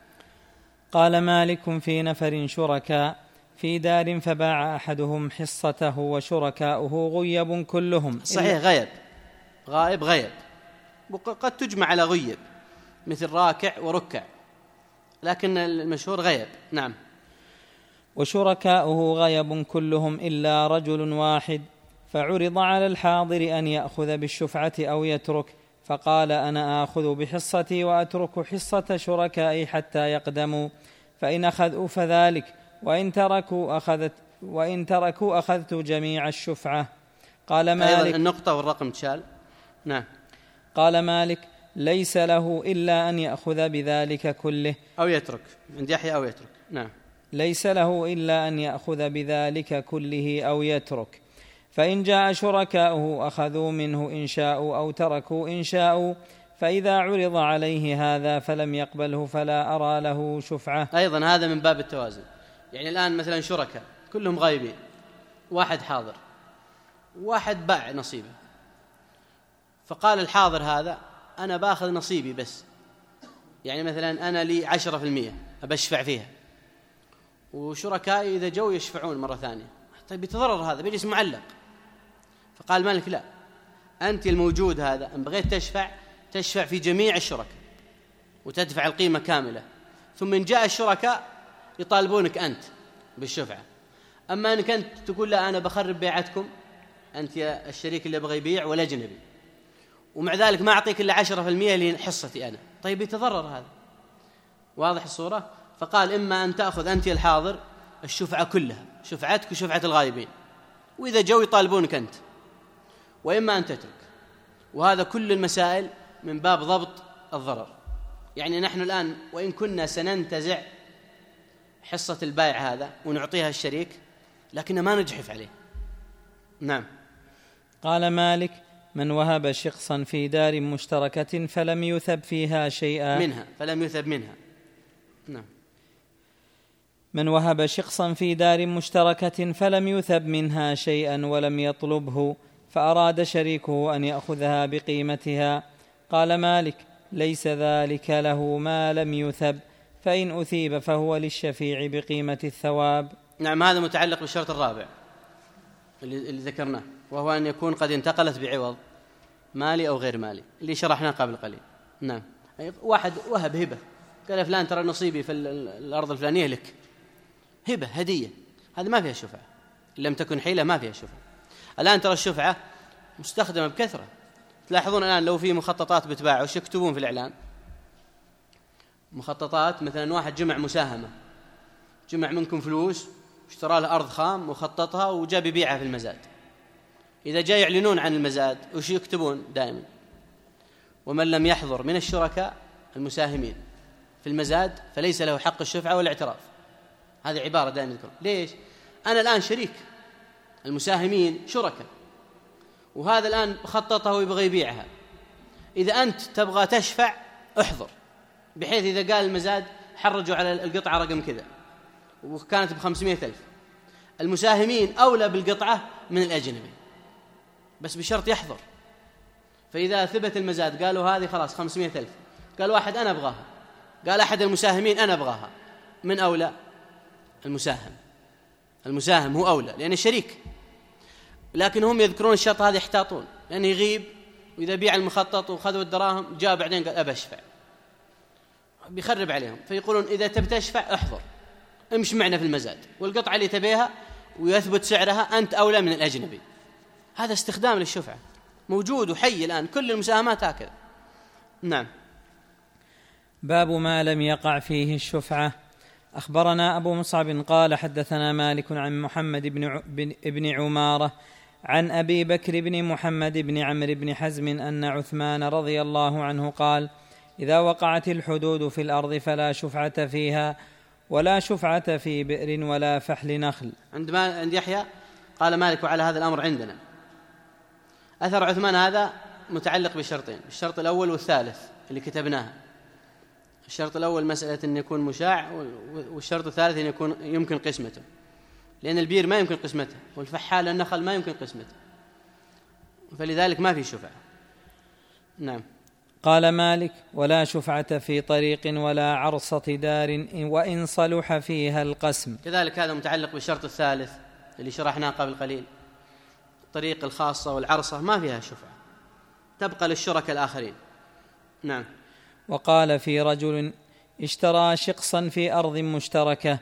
قال مالك: في نفر شركاء في دار فباع أحدهم حصته وشركاؤه غيب كلهم. صحيح، غيب، غائب غيب، وقد تجمع على غيب مثل راكع وركع، لكن المشهور غيب. نعم. وشركاؤه غيب كلهم إلا رجل واحد، فعرض على الحاضر أن يأخذ بالشفعة أو يترك، فقال أنا آخذ بحصتي وأترك حصة شركائي حتى يقدموا، فإن أخذوا فذلك، وإن تركوا أخذت وإن تركوا أخذت جميع الشفعة. قال مالك أيضا النقطة والرقم تشال. نعم. قال مالك ليس له إلا أن يأخذ بذلك كله أو يترك، عند يحيى أو يترك. نعم. ليس له إلا أن يأخذ بذلك كله أو يترك، فإن جاء شركاؤه أخذوا منه إن شاءوا أو تركوا إن شاءوا، فإذا عرض عليه هذا فلم يقبله فلا أرى له شفعة. أيضا هذا من باب التوازن. يعني الآن مثلا شركاء كلهم غايبين، واحد حاضر، واحد باع نصيبه، فقال الحاضر هذا أنا باخذ نصيبي بس، يعني مثلا أنا لي عشرة في المية أبشفع فيها، وشركائي إذا جو يشفعون مرة ثانية، طيب يتضرر هذا، بيجلس معلق. فقال مالك لا، أنت الموجود هذا إن بغيت تشفع تشفع في جميع الشركاء وتدفع القيمة كاملة، ثم إن جاء الشركاء يطالبونك أنت بالشفعة. أما أنك أنت تقول لا أنا بخرب بيعتكم، أنت يا الشريك اللي بغي يبيع والأجنبي، ومع ذلك ما أعطيك إلا عشرة في المية اللي حصتي أنا، طيب يتضرر هذا. واضح الصورة؟ فقال إما أن تأخذ أنت الحاضر الشفعة كلها، شفعتك وشفعة الغائبين، وإذا جو يطالبونك أنت، وإما أن تترك. وهذا كل المسائل من باب ضبط الضرر. يعني نحن الآن وإن كنا سننتزع حصة البائع هذا ونعطيها الشريك، لكن ما نجحف عليه. نعم. قال مالك من وهب شخصا في دار مشتركة فلم يثب فيها شيئا منها فلم يثب منها نعم. من وهب شخصا في دار مشتركة فلم يثب منها شيئا ولم يطلبه، فأراد شريكه أن يأخذها بقيمتها، قال مالك ليس ذلك له ما لم يثب، فإن أثيب فهو للشفيع بقيمة الثواب. نعم. هذا متعلق بالشرط الرابع اللي, اللي ذكرناه، وهو أن يكون قد انتقلت بعوض مالي أو غير مالي، اللي شرحناه قبل قليل. نعم. واحد وهب هبة، قال فلان ترى نصيبي في الأرض الفلانية لك، هبة هدية، هذا ما فيها شفعة، لم تكن حيلة ما فيها شفعة. الآن ترى الشفعة مستخدمة بكثرة. تلاحظون الآن لو في مخططات بتباع وش يكتبون في الإعلان؟ مخططات مثلا واحد جمع مساهمة، جمع منكم فلوس اشترى له أرض خام وخططها وجاب يبيعها في المزاد. إذا جاء يعلنون عن المزاد وش يكتبون دائما؟ ومن لم يحضر من الشركاء المساهمين في المزاد فليس له حق الشفعة والاعتراف. هذه عبارة دائما يذكرون. ليش؟ أنا الآن شريك، المساهمين شركاء، وهذا الآن خططه ويبغى يبيعها. إذا أنت تبغى تشفع احضر، بحيث إذا قال المزاد حرجوا على القطعة رقم كذا وكانت بخمسمائة ألف، المساهمين أولى بالقطعة من الأجنبي، بس بشرط يحضر. فإذا ثبت المزاد قالوا هذه خلاص خمسمائة ألف، قال واحد أنا أبغاها، قال أحد المساهمين أنا أبغاها، من أولى؟ المساهم. المساهم هو أولى لأنه شريك، لكن هم يذكرون الشرط هذا يحتاطون، لأنه يغيب وإذا بيع المخطط وخذوا الدراهم جاء بعدين قال أبى أشفع، بيخرب عليهم. فيقولون إذا تبي تشفع احضر، امش معنا في المزاد، والقطعة اللي تبيها ويثبت سعرها أنت أولى من الأجنبي. هذا استخدام للشفعة موجود وحي الآن، كل المساهمات هكذا. نعم. باب ما لم يقع فيه الشفعة. أخبرنا أبو مصعب قال حدثنا مالك عن محمد بن, بن عمارة عن أبي بكر بن محمد بن عمرو بن حزم أن عثمان رضي الله عنه قال إذا وقعت الحدود في الأرض فلا شفعة فيها، ولا شفعة في بئر ولا فحل نخل. عند, عند يحيى قال مالك وعلى هذا الأمر عندنا. أثر عثمان هذا متعلق بشرطين، الشرط الأول والثالث اللي كتبناها. الشرط الأول مسألة أن يكون مشاع، والشرط الثالث أن يكون يمكن قسمته، لأن البير ما يمكن قسمته، والفحال النخل ما يمكن قسمته، فلذلك ما في شفعة. نعم. قال مالك ولا شفعة في طريق ولا عرصة دار وإن صلح فيها القسم. كذلك هذا متعلق بالشرط الثالث اللي شرحناه قبل قليل، الطريق الخاصة والعرصة ما فيها شفعة، تبقى للشركاء الآخرين. نعم. وقال في رجل اشترى شقصا في أرض مشتركة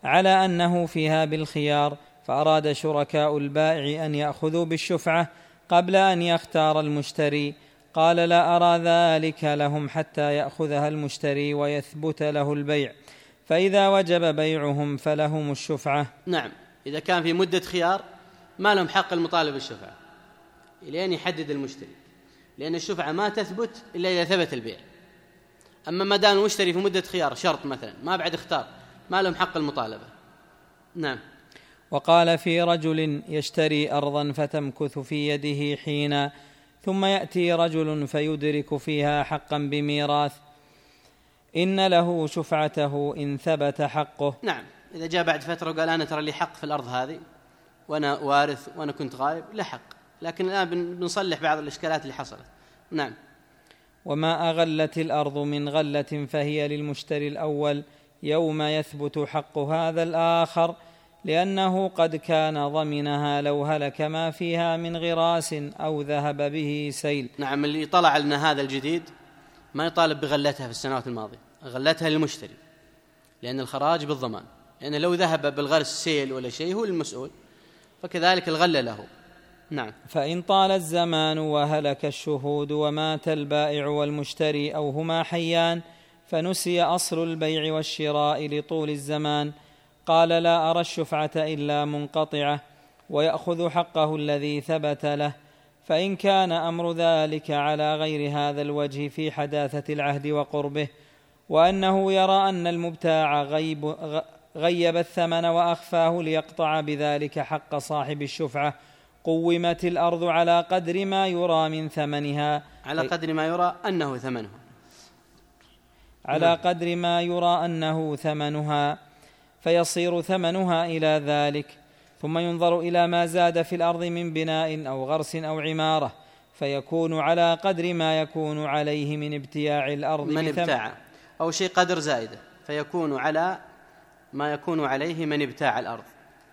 على أنه فيها بالخيار، فأراد شركاء البائع أن يأخذوا بالشفعة قبل أن يختار المشتري. قال: لا أرى ذلك لهم حتى يأخذها المشتري ويثبت له البيع، فإذا وجب بيعهم فلهم الشفعة. نعم، إذا كان في مدة خيار ما لهم حق المطالب بالشفعة لأن يحدد المشتري، لأن الشفعة ما تثبت إلا إذا ثبت البيع. أما ما دام المشتري في مدة خيار شرط مثلا ما بعد اختار، ما لهم حق المطالبة. نعم. وقال في رجل يشتري أرضا فتمكث في يده حينا، ثم يأتي رجل فيدرك فيها حقا بميراث، إن له شفعته إن ثبت حقه. نعم، إذا جاء بعد فترة وقال أنا ترى لي حق في الأرض هذه وأنا وارث وأنا كنت غائب، لا حق، لكن الآن بنصلح بعض الإشكالات اللي حصلت. نعم. وما أغلت الأرض من غلة فهي للمشتري الأول يوم يثبت حق هذا الآخر، لأنه قد كان ضمنها لو هلك ما فيها من غراس أو ذهب به سيل. نعم، اللي طلع لنا هذا الجديد ما يطالب بغلتها في السنوات الماضية، غلتها للمشتري لأن الخراج بالضمان، لأنه لو ذهب بالغرس سيل ولا شيء هو المسؤول، فكذلك الغلة له. نعم. فإن طال الزمان وهلك الشهود ومات البائع والمشتري أو هما حيان فنسي أصل البيع والشراء لطول الزمان، قال: لا أرى الشفعة إلا منقطعة، ويأخذ حقه الذي ثبت له. فإن كان أمر ذلك على غير هذا الوجه في حداثة العهد وقربه، وأنه يرى أن المبتاع غيب غيب الثمن وأخفاه ليقطع بذلك حق صاحب الشفعة، قومت الأرض على قدر ما يرى من ثمنها، على قدر ما يرى أنه ثمنها على قدر ما يرى أنه ثمنها فيصير ثمنها إلى ذلك، ثم ينظر إلى ما زاد في الأرض من بناء أو غرس أو عمارة فيكون على قدر ما يكون عليه من ابتياع الأرض من ابتاع أو شيء قدر زائدة، فيكون على ما يكون عليه من ابتاع الأرض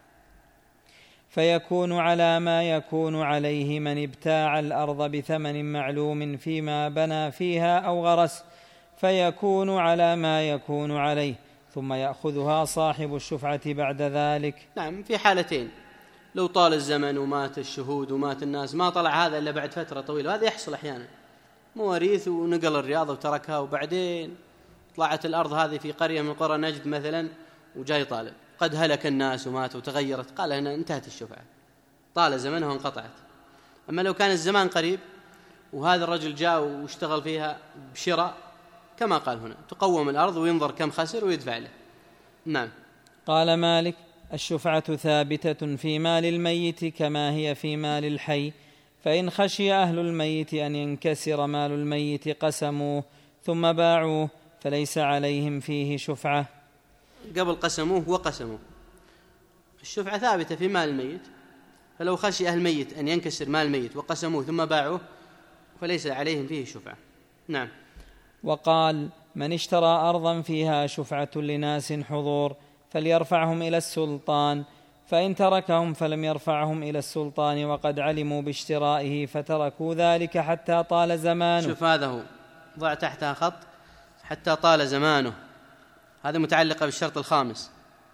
فيكون على ما يكون عليه من ابتاع الأرض بثمن معلوم فيما بنى فيها أو غرس، فيكون على ما يكون عليه، ثم يأخذها صاحب الشفعة بعد ذلك. نعم، في حالتين: لو طال الزمن ومات الشهود ومات الناس ما طلع هذا إلا بعد فترة طويلة، وهذا يحصل أحيانا، مواريث ونقل الرياض وتركها، وبعدين طلعت الأرض هذه في قرية من قرى نجد مثلا وجاي طالب قد هلك الناس ومات وتغيرت، قال هنا انتهت الشفعة، طال زمنها وانقطعت. أما لو كان الزمان قريب وهذا الرجل جاء واشتغل فيها بشراء كما قال هنا، تقوم الأرض وينظر كم خسر ويدفع له. نعم. قال مالك: الشفعة ثابتة في مال الميت كما هي في مال الحي، فإن خشي أهل الميت أن ينكسر مال الميت قسموه ثم باعوه فليس عليهم فيه شفعة. قبل قسموه وقسموه، الشفعة ثابتة في مال الميت، فلو خشي أهل الميت أن ينكسر مال الميت وقسموه ثم باعوه فليس عليهم فيه شفعة. نعم. وقال: من اشترى أرضا فيها شفعة لناس حضور فليرفعهم إلى السلطان، فإن تركهم فلم يرفعهم إلى السلطان وقد علموا باشترائه فتركوا ذلك حتى طال زمانه. شوف هذا هو، ضع تحتها خط، حتى طال زمانه، هذا متعلقة بالشرط الخامس.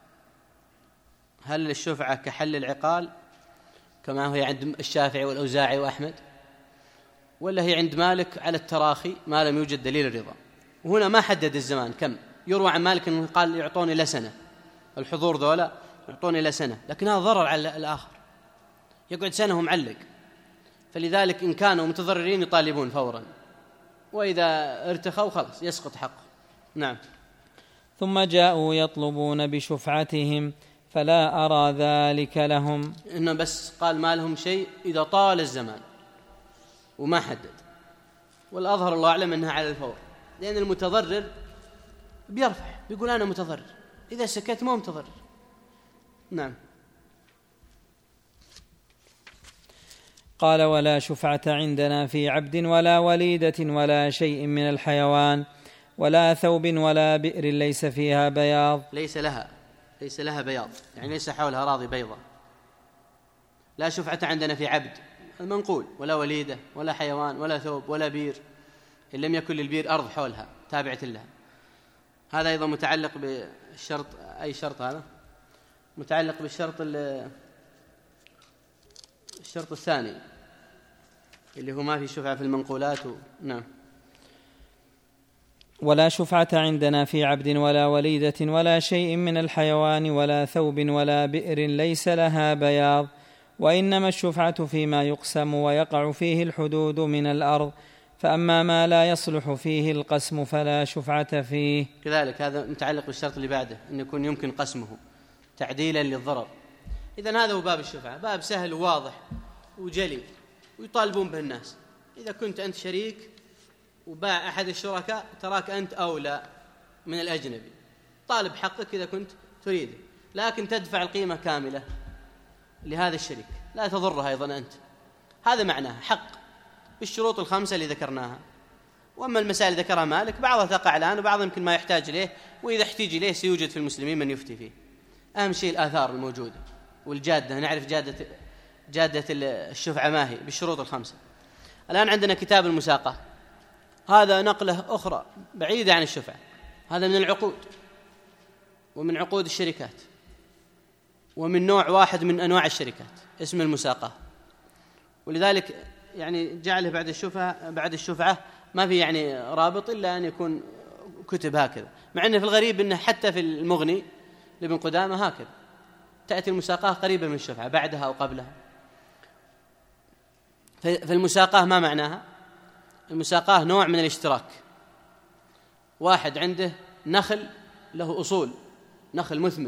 هل الشفعة كحل العقال كما هي عند الشافعي والأوزاعي وأحمد، ولا هي عند مالك على التراخي ما لم يوجد دليل الرضا؟ وهنا ما حدد الزمان كم، يروى عن مالك أنه قال يعطوني إلى سنة، الحضور ذولا يعطوني إلى سنة، لكن هذا ضرر على الآخر، يقعد سنة ومعلق، فلذلك إن كانوا متضررين يطالبون فورا، وإذا ارتخوا خلاص يسقط حقه. نعم. ثم جاءوا يطلبون بشفعتهم فلا أرى ذلك لهم، إنه بس قال ما لهم شيء إذا طال الزمان وما حدد، والأظهر الله أعلم أنها على الفور، لأن المتضرر بيرفع بيقول أنا متضرر، إذا سكت مو متضرر. نعم. قال: ولا شفعة عندنا في عبد ولا وليدة ولا شيء من الحيوان ولا ثوب ولا بئر ليس فيها بياض. ليس لها ليس لها بياض، يعني ليس حولها راضي بيضة. لا شفعة عندنا في عبد المنقول، ولا وليدة ولا حيوان ولا ثوب ولا بير، إن لم يكن للبير أرض حولها تابعة لها. هذا أيضا متعلق بالشرط. أي شرط هذا؟ متعلق بالشرط الشرط الثاني اللي هو ما في شفعة في المنقولات و... نعم. ولا شفعة عندنا في عبد ولا وليدة ولا شيء من الحيوان ولا ثوب ولا بئر ليس لها بياض، وإنما الشفعة فيما يقسم ويقع فيه الحدود من الأرض، فأما ما لا يصلح فيه القسم فلا شفعة فيه. كذلك هذا متعلق بالشرط اللي بعده، أن يكون يمكن قسمه تعديلا للضرر. إذن هذا هو باب الشفعة، باب سهل وواضح وجلي ويطالبون به الناس. إذا كنت أنت شريك وباع أحد الشركاء تراك أنت أولى من الأجنبي، طالب حقك إذا كنت تريده، لكن تدفع القيمة كاملة لهذا الشريك، لا تضرها أيضا أنت. هذا معناه حق بالشروط الخمسة اللي ذكرناها. وأما المسائل اللي ذكرها مالك بعضها تقع الآن وبعضها يمكن ما يحتاج إليه، وإذا احتاج إليه سيوجد في المسلمين من يفتي فيه. أهم شيء الآثار الموجودة والجادة، نعرف جادة جادة الشفعة ما هي بالشروط الخمسة. الآن عندنا كتاب المساقة، هذا نقلة أخرى بعيدة عن الشفعة، هذا من العقود ومن عقود الشركات ومن نوع واحد من أنواع الشركات اسم المساقة، ولذلك يعني جعله بعد الشفعة بعد الشفعة ما في يعني رابط إلا أن يكون كتب هكذا، مع أنه في الغريب أنه حتى في المغني لابن قدامة هكذا تأتي المساقة قريبة من الشفعة بعدها أو قبلها. فالمساقة ما معناها؟ المساقة نوع من الاشتراك، واحد عنده نخل له أصول، نخل مثمر،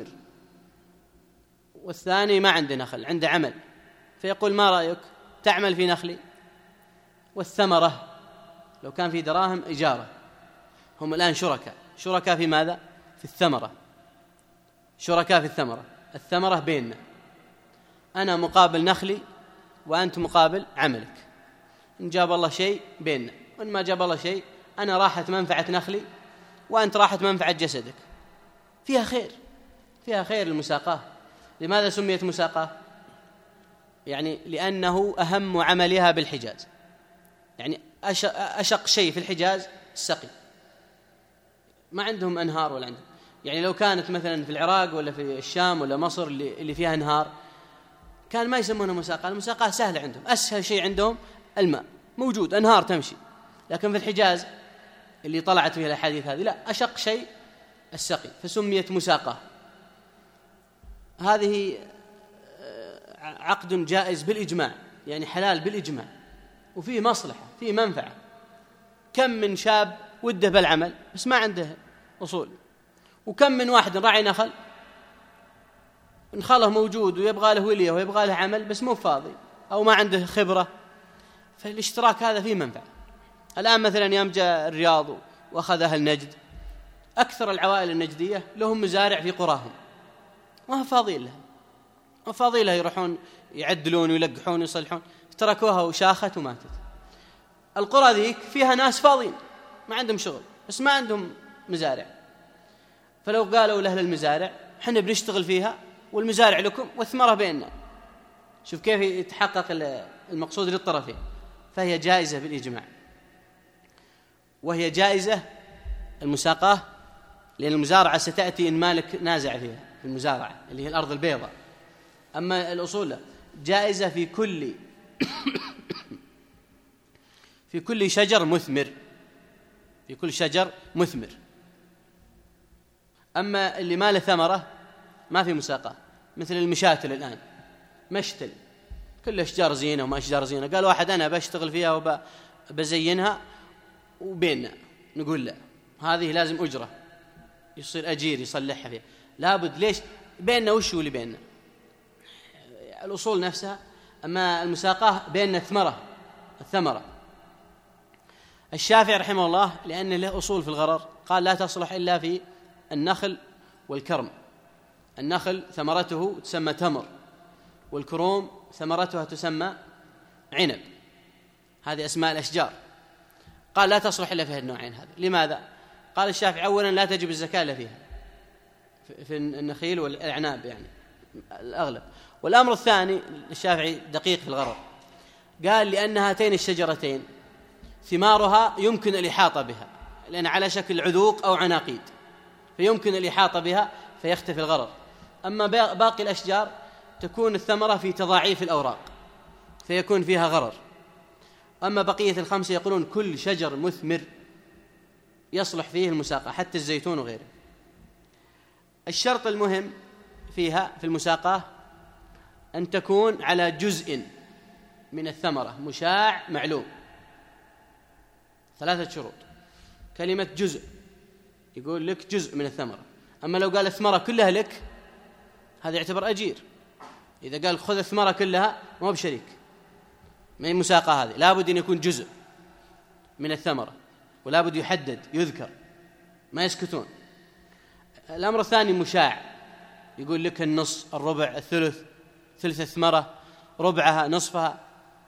والثاني ما عنده نخل، عنده عمل، فيقول ما رأيك تعمل في نخلي؟ والثمرة لو كان في دراهم إجارة. هم الآن شركاء، شركاء في ماذا؟ في الثمرة، شركاء في الثمرة. الثمرة بيننا، أنا مقابل نخلي وأنت مقابل عملك، إن جاب الله شيء بيننا، وإن ما جاب الله شيء أنا راحت منفعة نخلي وأنت راحت منفعة جسدك، فيها خير، فيها خير المساقاة. لماذا سميت مساقاة؟ يعني لأنه أهم عملها بالحجاز، يعني أشق شيء في الحجاز السقي، ما عندهم أنهار ولا عندهم، يعني لو كانت مثلا في العراق ولا في الشام ولا مصر اللي فيها أنهار كان ما يسمونها مساقاة. المساقاة سهلة عندهم، أسهل شيء عندهم الماء موجود، أنهار تمشي. لكن في الحجاز اللي طلعت فيها الأحاديث هذه لا، أشق شيء السقي، فسميت مساقاة. هذه عقد جائز بالإجماع، يعني حلال بالإجماع، وفيه مصلحة، فيه منفعة. كم من شاب وده بالعمل بس ما عنده أصول، وكم من واحد راعي نخل نخله موجود ويبغى له وليه ويبغى له عمل بس مو فاضي أو ما عنده خبرة، فالاشتراك هذا فيه منفعة. الآن مثلا يوم جاء الرياض وأخذ أهل نجد، أكثر العوائل النجدية لهم مزارع في قراهم ما فاضي لها، ما فاضي لها، يروحون يعدلون ويلقحون ويصلحون، تركوها وشاخت وماتت. القرى ذيك فيها ناس فاضيين ما عندهم شغل بس ما عندهم مزارع، فلو قالوا لأهل المزارع حنا بنشتغل فيها والمزارع لكم والثمرة بيننا، شوف كيف يتحقق المقصود للطرفين. فهي جائزة بالإجماع، وهي جائزة المساقاة لأن المزارعة ستأتي إن مالك نازع فيها في المزارعة اللي هي الأرض البيضاء. أما الأصول جائزة في كل في كل شجر مثمر، في كل شجر مثمر. أما اللي ما له ثمرة ما في مساقاة، مثل المشاتل الآن مشتل كل أشجار زينة وما أشجار زينة، قال واحد أنا بشتغل فيها وبزينها وبيننا، نقول لا، هذه لازم أجرة، يصير أجير يصلحها فيها، لابد. ليش بيننا؟ وش هو اللي بيننا؟ الأصول نفسها. أما المساقاة بيننا الثمرة، الثمرة. الشافعي رحمه الله لأن له أصول في الغرر قال لا تصلح إلا في النخل والكرم. النخل ثمرته تسمى تمر، والكروم ثمرتها تسمى عنب، هذه أسماء الأشجار. قال لا تصلح إلا في النوعين هذه. لماذا؟ قال الشافعي أولا لا تجب الزكاة إلا فيها، في النخيل والأعناب يعني الأغلب. والأمر الثاني الشافعي دقيق في الغرر، قال لأن هاتين الشجرتين ثمارها يمكن الإحاطة بها، لأن على شكل عذوق أو عناقيد، فيمكن الإحاطة بها فيختفي الغرر. أما باقي الأشجار تكون الثمرة في تضاعيف الأوراق فيكون فيها غرر. أما بقية الخمسة يقولون كل شجر مثمر يصلح فيه المساقة حتى الزيتون وغيره. الشرط المهم فيها في المساقة أن تكون على جزء من الثمرة مشاع معلوم. ثلاثة شروط. كلمة جزء يقول لك جزء من الثمرة. أما لو قال الثمرة كلها لك هذا يعتبر أجير. إذا قال خذ الثمرة كلها ما هو بشريك، ما هي مساقة هذه، لابد أن يكون جزء من الثمرة ولابد يحدد يذكر، ما يسكتون. الأمر الثاني مشاع، يقول لك النص، الربع، الثلث، ثلث الثمرة، ربعها، نصفها.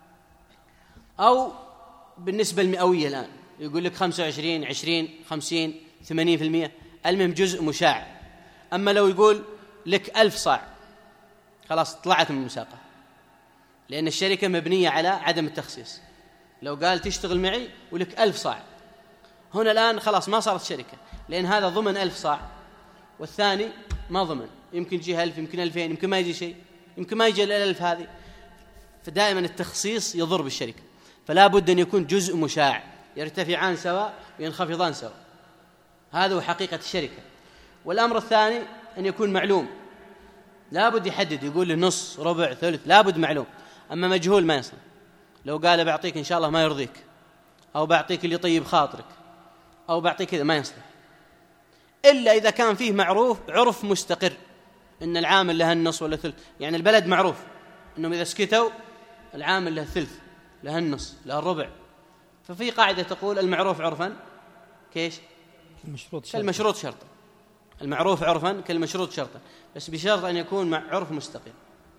أو بالنسبة المئوية الآن يقول لك خمسة وعشرين، عشرين، خمسين، ثمانين في المئة، المهم جزء مشاع. أما لو يقول لك ألف صاع خلاص طلعت من المساقة، لأن الشركة مبنية على عدم التخصيص. لو قال تشتغل معي ولك ألف صاع، هنا الآن خلاص ما صارت شركة، لأن هذا ضمن ألف صاع والثاني ما ضمن، يمكن يجي ألف، يمكن ألفين، يمكن ما يجي شيء، يمكن ما يجي الألف هذه. فدائما التخصيص يضر بالشركة، فلا بد أن يكون جزء مشاع يرتفعان سواء وينخفضان سواء. هذا هو حقيقة الشركة. والأمر الثاني أن يكون معلوم، لا بد يحدد، يقول له نص، ربع، ثلث، لا بد معلوم. أما مجهول ما يصلح. لو قال بعطيك إن شاء الله ما يرضيك، أو بعطيك اللي يطيب خاطرك، أو بعطيك كذا، ما يصلح إلا إذا كان فيه معروف عرف مستقر إن العامل له النص ولا ثلث. يعني البلد معروف إنهم إذا سكتوا العامل له الثلث، له النص، له الربع. ففي قاعدة تقول المعروف عرفا كيش المشروط شرطا. كالمشروط شرطا. المعروف عرفا كالمشروط شرطا، بس بشرط أن يكون مع عرف مستقل.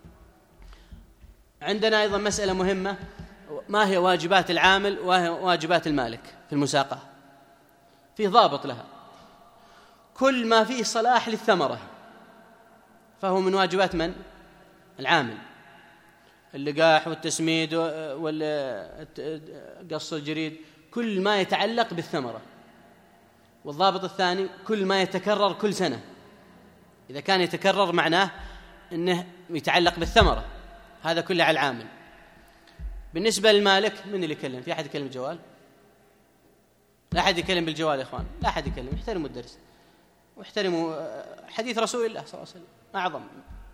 عندنا أيضا مسألة مهمة، ما هي واجبات العامل وهي واجبات المالك في المساقة؟ في ضابط لها. كل ما فيه صلاح للثمرة فهو من واجبات من؟ العامل. اللقاح والتسميد والقص الجريد، كل ما يتعلق بالثمرة. والضابط الثاني كل ما يتكرر كل سنة. إذا كان يتكرر معناه أنه يتعلق بالثمرة، هذا كله على العامل. بالنسبة للمالك، من اللي يكلم؟ في أحد يكلم بالجوال؟ لا أحد يكلم بالجوال يا إخوان، لا أحد يكلم. احترموا الدرس واحترموا حديث رسول الله صلى الله عليه وسلم أعظم.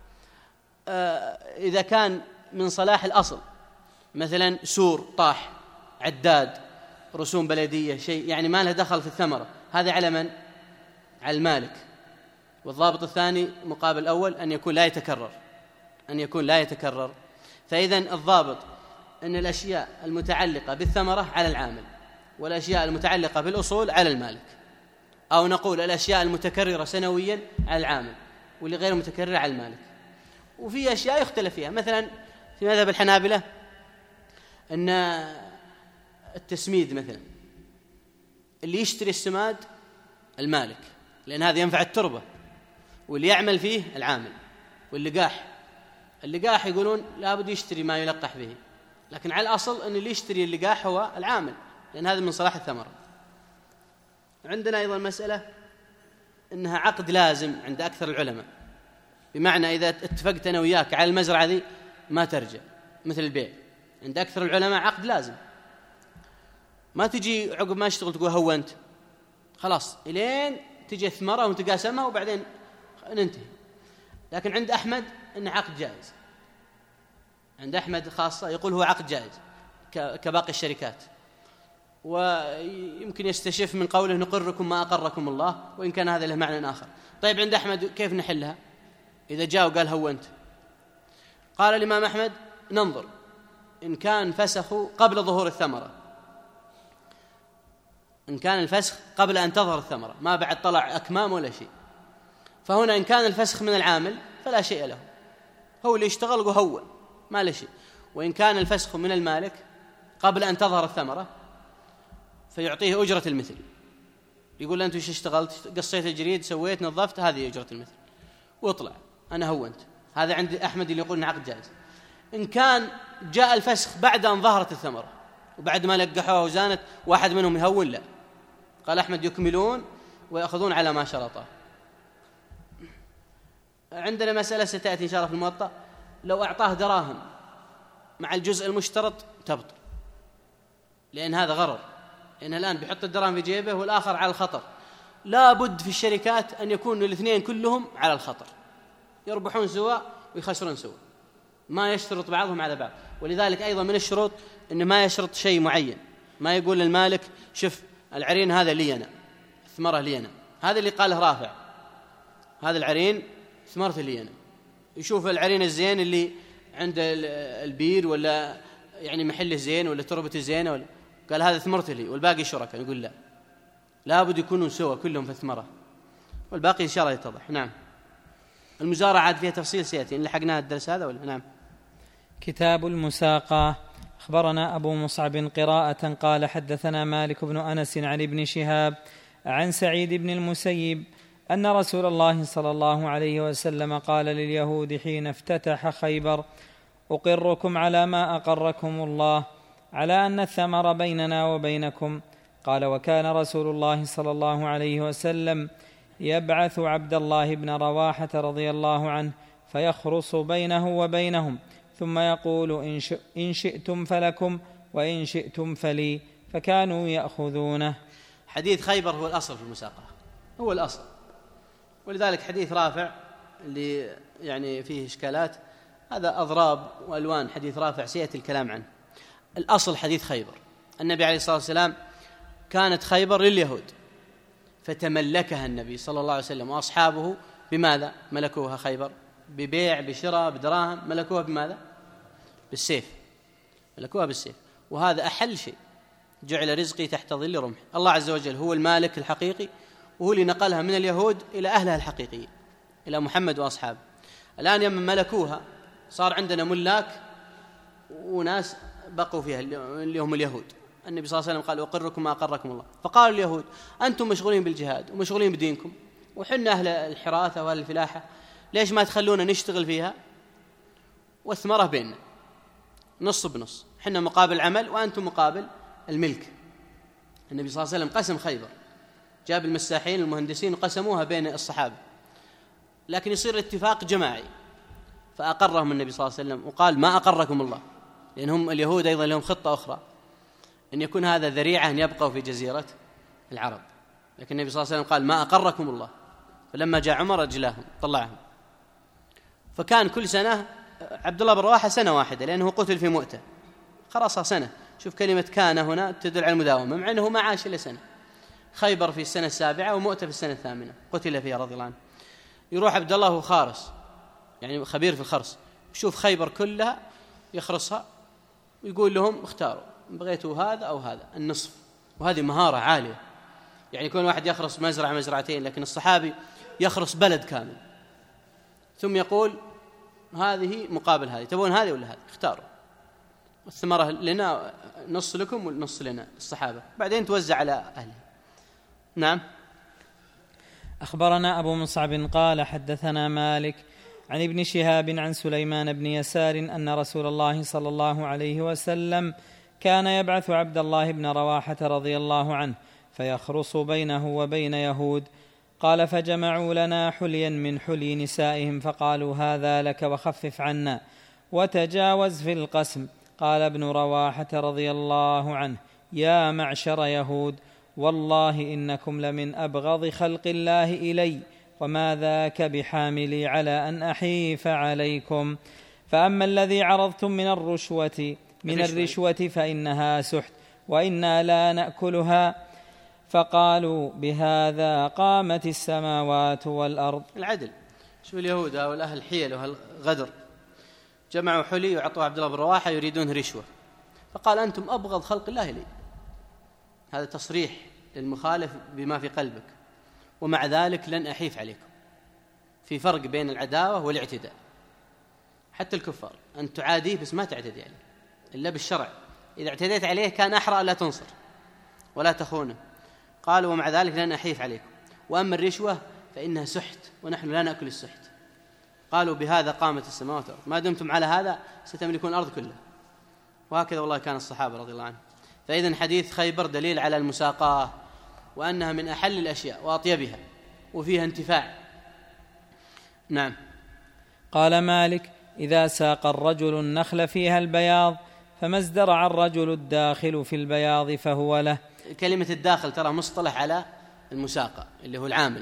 إذا كان من صلاح الأصل مثلا سور طاح، عداد، رسوم بلدية، شيء يعني ما له دخل في الثمرة، هذا على من؟ على المالك. والضابط الثاني مقابل الأول أن يكون لا يتكرر، أن يكون لا يتكرر. فإذن الضابط أن الأشياء المتعلقة بالثمرة على العامل، والأشياء المتعلقة بالأصول على المالك. أو نقول الأشياء المتكررة سنويا على العامل، واللي غير متكررة على المالك. وفي أشياء يختلف فيها، مثلا في مذهب الحنابلة أن التسميد مثلا اللي يشتري السماد المالك، لأن هذا ينفع التربة، واللي يعمل فيه العامل. واللقاح، اللقاح يقولون لابد يشتري ما يلقح به، لكن على الأصل أن اللي يشتري اللقاح هو العامل، لأن هذا من صلاح الثمرة. عندنا أيضا مسألة أنها عقد لازم عند أكثر العلماء، بمعنى إذا اتفقت أنا وياك على المزرعة ذي ما ترجع، مثل البيع. عند أكثر العلماء عقد لازم، ما تجي عقب ما اشتغل تقول هونت، خلاص إلين تجي الثمرة ونتقاسمها وبعدين ننتهي. لكن عند أحمد إنه عقد جائز، عند أحمد خاصة يقول هو عقد جائز كباقي الشركات. ويمكن يستشف من قوله نقركم ما أقركم الله، وإن كان هذا له معنى آخر. طيب عند أحمد كيف نحلها إذا جاء وقال هونت؟ قال الإمام أحمد ننظر إن كان فسخ قبل ظهور الثمرة، إن كان الفسخ قبل أن تظهر الثمرة، ما بعد طلع أكمام ولا شيء، فهنا إن كان الفسخ من العامل فلا شيء له، هو اللي يشتغل وهو ما له شيء. وإن كان الفسخ من المالك قبل أن تظهر الثمرة فيعطيه أجرة المثل، يقول أنت وش اشتغلت؟ قصيت الجريد، سويت، نظفت، هذه أجرة المثل، واطلع أنا هونت. هذا عند أحمد اللي يقول عقد جائز. إن كان جاء الفسخ بعد أن ظهرت الثمرة وبعد ما لقحوها وزانت، واحد منهم يهون، لا، قال أحمد يكملون ويأخذون على ما شرطه. عندنا مسألة ستأتي إن شاء الله في الموطأ، لو أعطاه دراهم مع الجزء المشترط تبطل، لأن هذا غرر، لأن الآن بيحط الدراهم في جيبه والآخر على الخطر. لا بد في الشركات أن يكونوا الاثنين كلهم على الخطر، يربحون سواء ويخسرون سواء، ما يشترط بعضهم على بعض. ولذلك أيضا من الشروط أنه ما يشرط شيء معين، ما يقول للمالك شوف العرين هذا لي أنا، الثمرة لي أنا، هذا اللي قاله رافع، هذا العرين ثمرته لي أنا. يشوف العرين الزين اللي عند البير ولا يعني محله زين ولا تربته زينة ولا، قال هذا ثمرته لي والباقي شركة. يقول لا، لابد يكونوا سوا كلهم في الثمرة، والباقي إن شاء الله يتضح. نعم. المزارعة عاد فيها تفصيل سيأتي، إن لحقنا الدرس هذا ولا؟ نعم. كتاب المساقة. أخبرنا أبو مصعب قراءة قال حدثنا مالك بن أنس عن ابن شهاب عن سعيد بن المسيب أن رسول الله صلى الله عليه وسلم قال لليهود حين افتتح خيبر: أقركم على ما أقركم الله، على أن الثمر بيننا وبينكم. قال: وكان رسول الله صلى الله عليه وسلم يبعث عبد الله بن رواحة رضي الله عنه فيخرص بينه وبينهم، ثم يقول: إن شئتم فلكم وإن شئتم فلي، فكانوا يأخذونه. حديث خيبر هو الأصل في المساقة، هو الأصل، ولذلك حديث رافع اللي يعني فيه إشكالات هذا أضراب وألوان. حديث رافع سيأتي الكلام عنه. الأصل حديث خيبر، النبي عليه الصلاة والسلام كانت خيبر لليهود فتملكها النبي صلى الله عليه وسلم وأصحابه. بماذا ملكوها خيبر؟ ببيع، بشراء، بدراهم. ملكوها بماذا؟ بالسيف، ملكوها بالسيف. وهذا أحل شيء، جعل رزقي تحت ظل رمح. الله عز وجل هو المالك الحقيقي، وهو اللي نقلها من اليهود إلى أهلها الحقيقيين، إلى محمد وأصحابه. الآن يوم ملكوها صار عندنا ملاك وناس بقوا فيها اللي هم اليهود. النبي صلى الله عليه وسلم قال: أقركم ما أقركم الله. فقالوا اليهود: أنتم مشغولين بالجهاد ومشغولين بدينكم، وحنا أهل الحراثة وأهل الفلاحة، ليش ما تخلونا نشتغل فيها والثمرة بيننا نص بنص، حنا مقابل عمل وأنتم مقابل الملك. النبي صلى الله عليه وسلم قسم خيبر، جاب المساحين المهندسين وقسموها بين الصحابة، لكن يصير اتفاق جماعي. فأقرهم النبي صلى الله عليه وسلم وقال: ما أقركم الله، لأنهم اليهود أيضا لهم خطة أخرى، أن يكون هذا ذريعة أن يبقوا في جزيرة العرب. لكن النبي صلى الله عليه وسلم قال: ما أقركم الله. فلما جاء عمر أجلاهم طلعهم. فكان كل سنة عبد الله بن رواحة سنة واحدة، لأنه قتل في مؤتة، خلاص سنة. شوف كلمة كان هنا تدل على المداومة، مع أنه ما عاش إلا سنة. خيبر في السنة السابعة ومؤتة في السنة الثامنة قتل فيها رضي الله عنه. يروح عبد الله هو خارس، يعني خبير في الخرس، يشوف خيبر كلها يخرصها ويقول لهم: اختاروا، بغيتوا هذا أو هذا النصف. وهذه مهارة عالية، يعني يكون واحد يخرص مزرعة مزرعتين، لكن الصحابي يخرص بلد كامل، ثم يقول: هذه مقابل هذه، تبون هذه ولا هذه؟ اختاروا، الثمرة لنا نص لكم والنص لنا الصحابة، بعدين توزع على أهله. نعم. أخبرنا أبو مصعب قال حدثنا مالك عن ابن شهاب عن سليمان بن يسار أن رسول الله صلى الله عليه وسلم كان يبعث عبد الله بن رواحة رضي الله عنه فيخرص بينه وبين يهود. قال: فجمعوا لنا حليا من حلي نسائهم فقالوا: هذا لك وخفف عنا وتجاوز في القسم. قال ابن رواحة رضي الله عنه: يا معشر يهود، والله إنكم لمن أبغض خلق الله إلي، وما ذاك بحاملي على أن أحيف عليكم. فأما الذي عرضتم من الرشوة من الرشوة فإنها سحت وإنا لا نأكلها. فقالوا: بهذا قامت السماوات والأرض. العدل. شوف اليهود والأهل الحيل والغدر، جمعوا حلي وعطوا عبد الله بن رواحة يريدون رشوة، فقال: أنتم أبغض خلق الله لي. هذا تصريح للمخالف بما في قلبك، ومع ذلك لن أحيف عليكم. في فرق بين العداوة والاعتداء. حتى الكفار أن تعاديه بس ما تعتدي عليه إلا بالشرع، إذا اعتديت عليه كان أحرى لا تنصر ولا تخونه. قالوا: ومع ذلك لن أحيف عليكم. وأما الرشوة فإنها سحت ونحن لا نأكل السحت. قالوا: بهذا قامت السماوات والأرض، ما دمتم على هذا ستملكون الأرض كلها. وهكذا والله كان الصحابة رضي الله عنهم. فإذن حديث خيبر دليل على المساقاة، وأنها من أحل الأشياء وأطيبها وفيها انتفاع. نعم. قال مالك: إذا ساق الرجل النخل فيها البياض فما ازدرع الرجل الداخل في البياض فهو له. كلمة الداخل ترى مصطلح على المساقة اللي هو العامل،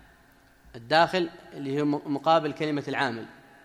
الداخل اللي هو مقابل كلمة العامل.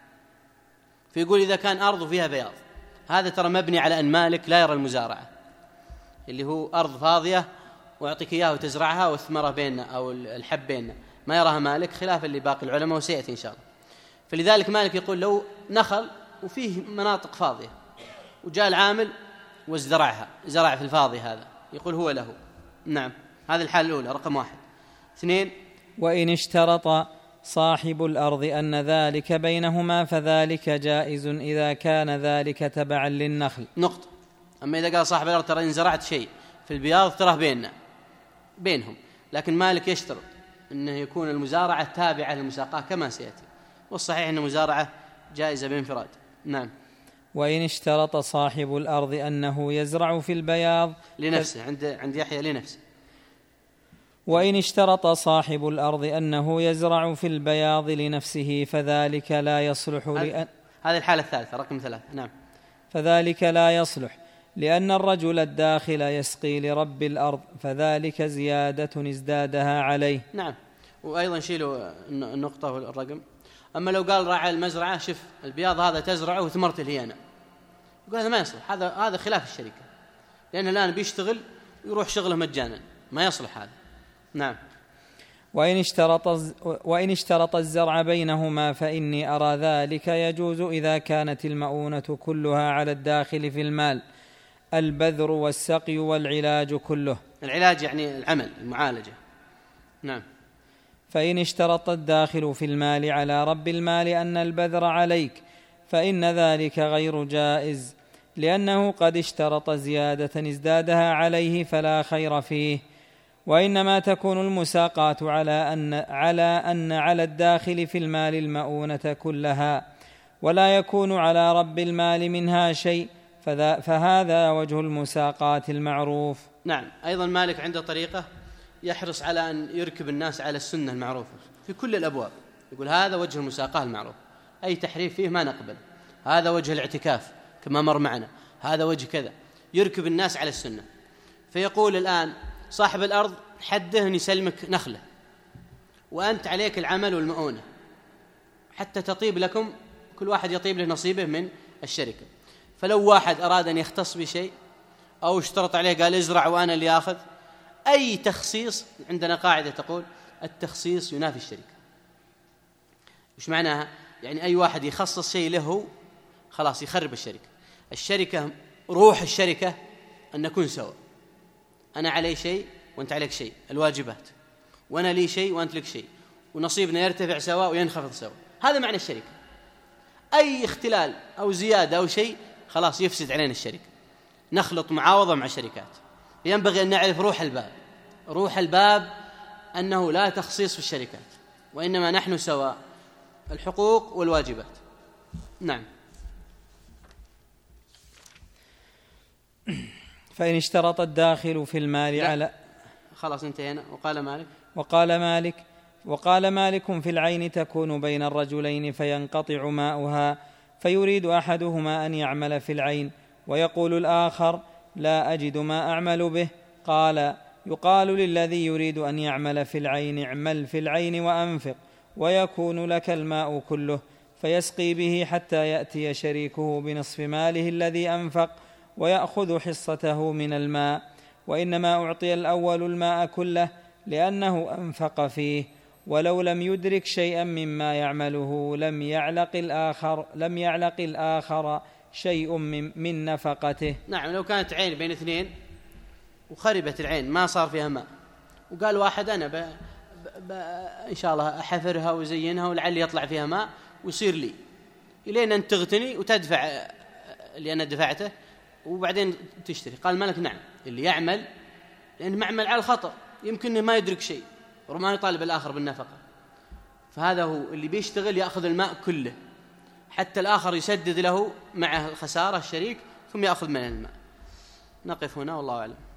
فيقول إذا كان أرض فيها بياض، هذا ترى مبني على أن مالك لا يرى المزارعة، اللي هو أرض فاضية ويعطيك إياها وتزرعها والثمرة بيننا أو الحب بيننا، ما يراها مالك، خلافا لباقي العلماء وسيأتي إن شاء الله. فلذلك مالك يقول لو نخل وفيه مناطق فاضية وجاء العامل وازدرعها، زرع في الفاضي هذا، يقول هو له. نعم، هذه الحالة الأولى رقم واحد. اثنين: وإن اشترط صاحب الأرض أن ذلك بينهما فذلك جائز إذا كان ذلك تبعا للنخل. نقطة. أما إذا قال صاحب الأرض ترى إن زرعت شيء في البياض تراه بيننا بينهم، لكن مالك يشترط أنه يكون المزارعة تابعة للمساقاة كما سيأتي، والصحيح أن المزارعة جائزة بانفراد. نعم. وإن اشترط صاحب الأرض أنه يزرع في البياض لنفسه، عند عند يحيى لنفسه. وإن اشترط صاحب الأرض أنه يزرع في البياض لنفسه فذلك لا يصلح لأن هذه الحالة الثالثة رقم ثلاثة. نعم. فذلك لا يصلح لأن الرجل الداخل يسقي لرب الأرض، فذلك زيادة ازدادها عليه. نعم. وأيضا شيلوا النقطة والرقم. أما لو قال راعي المزرعة شوف البياض هذا تزرعه وثمرته لي أنا، يقول هذا ما يصلح، هذا هذا خلاف الشركة، لأنه الآن بيشتغل ويروح شغله مجانا، ما يصلح هذا. نعم. وإن اشترط وإن اشترط الزرع بينهما فإني أرى ذلك يجوز إذا كانت المؤونة كلها على الداخل في المال، البذر والسقي والعلاج كله. العلاج يعني العمل، المعالجة. نعم. فإن اشترط الداخل في المال على رب المال أن البذر عليك فإن ذلك غير جائز، لأنه قد اشترط زيادة ازدادها عليه فلا خير فيه، وإنما تكون المساقات على أن على أن على الداخل في المال المؤونة كلها، ولا يكون على رب المال منها شيء، فهذا وجه المساقات المعروف. نعم. أيضا مالك عنده طريقة يحرص على أن يركب الناس على السنة المعروفة في كل الأبواب، يقول هذا وجه المساقات المعروف، أي تحريف فيه ما نقبل، هذا وجه الاعتكاف كما مر معنا، هذا وجه كذا، يركب الناس على السنة. فيقول الآن صاحب الأرض حده أن يسلمك نخلة، وأنت عليك العمل والمؤونة حتى تطيب لكم، كل واحد يطيب له نصيبه من الشركة. فلو واحد أراد أن يختص بشيء أو اشترط عليه قال ازرع وأنا اللي آخذ، أي تخصيص، عندنا قاعدة تقول التخصيص ينافي الشركة. وش معناها؟ يعني أي واحد يخصص شيء له خلاص يخرب الشركة. الشركة روح الشركة أن نكون سوا، أنا علي شيء وأنت عليك شيء، الواجبات، وأنا لي شيء وأنت لك شيء، ونصيبنا يرتفع سوا وينخفض سوا، هذا معنى الشركة. أي اختلال أو زيادة أو شيء خلاص يفسد علينا الشركة، نخلط معاوضة مع شركات. ينبغي أن نعرف روح الباب، روح الباب أنه لا تخصيص في الشركات، وإنما نحن سواء، الحقوق والواجبات. نعم. فإن اشترط الداخل في المال لا. على خلاص انتهينا. وقال مالك وقال مالك وقال مالك في العين تكون بين الرجلين فينقطع ماؤها، فيريد أحدهما أن يعمل في العين ويقول الآخر لا أجد ما أعمل به، قال يقال للذي يريد أن يعمل في العين اعمل في العين وأنفق، ويكون لك الماء كله، فيسقي به حتى يأتي شريكه بنصف ماله الذي أنفق ويأخذ حصته من الماء، وإنما أعطي الأول الماء كله لأنه أنفق فيه، ولو لم يدرك شيئا مما يعمله لم يعلق الآخر لم يعلق الآخر شيء من, من نفقته. نعم. لو كانت عين بين اثنين وخربت العين ما صار فيها ماء، وقال واحد أنا ب... ب... ب... إن شاء الله أحفرها وزينها ولعل يطلع فيها ماء ويصير لي، إلين أن تغتني وتدفع اللي أنا دفعته وبعدين تشتري. قال الملك نعم، اللي يعمل لأنه معمل على الخطر، يمكن ما يدرك شيء وما يطالب الآخر بالنفقة، فهذا هو اللي بيشتغل يأخذ الماء كله حتى الآخر يسدد له مع الخسارة الشريك ثم يأخذ من الماء. نقف هنا والله أعلم.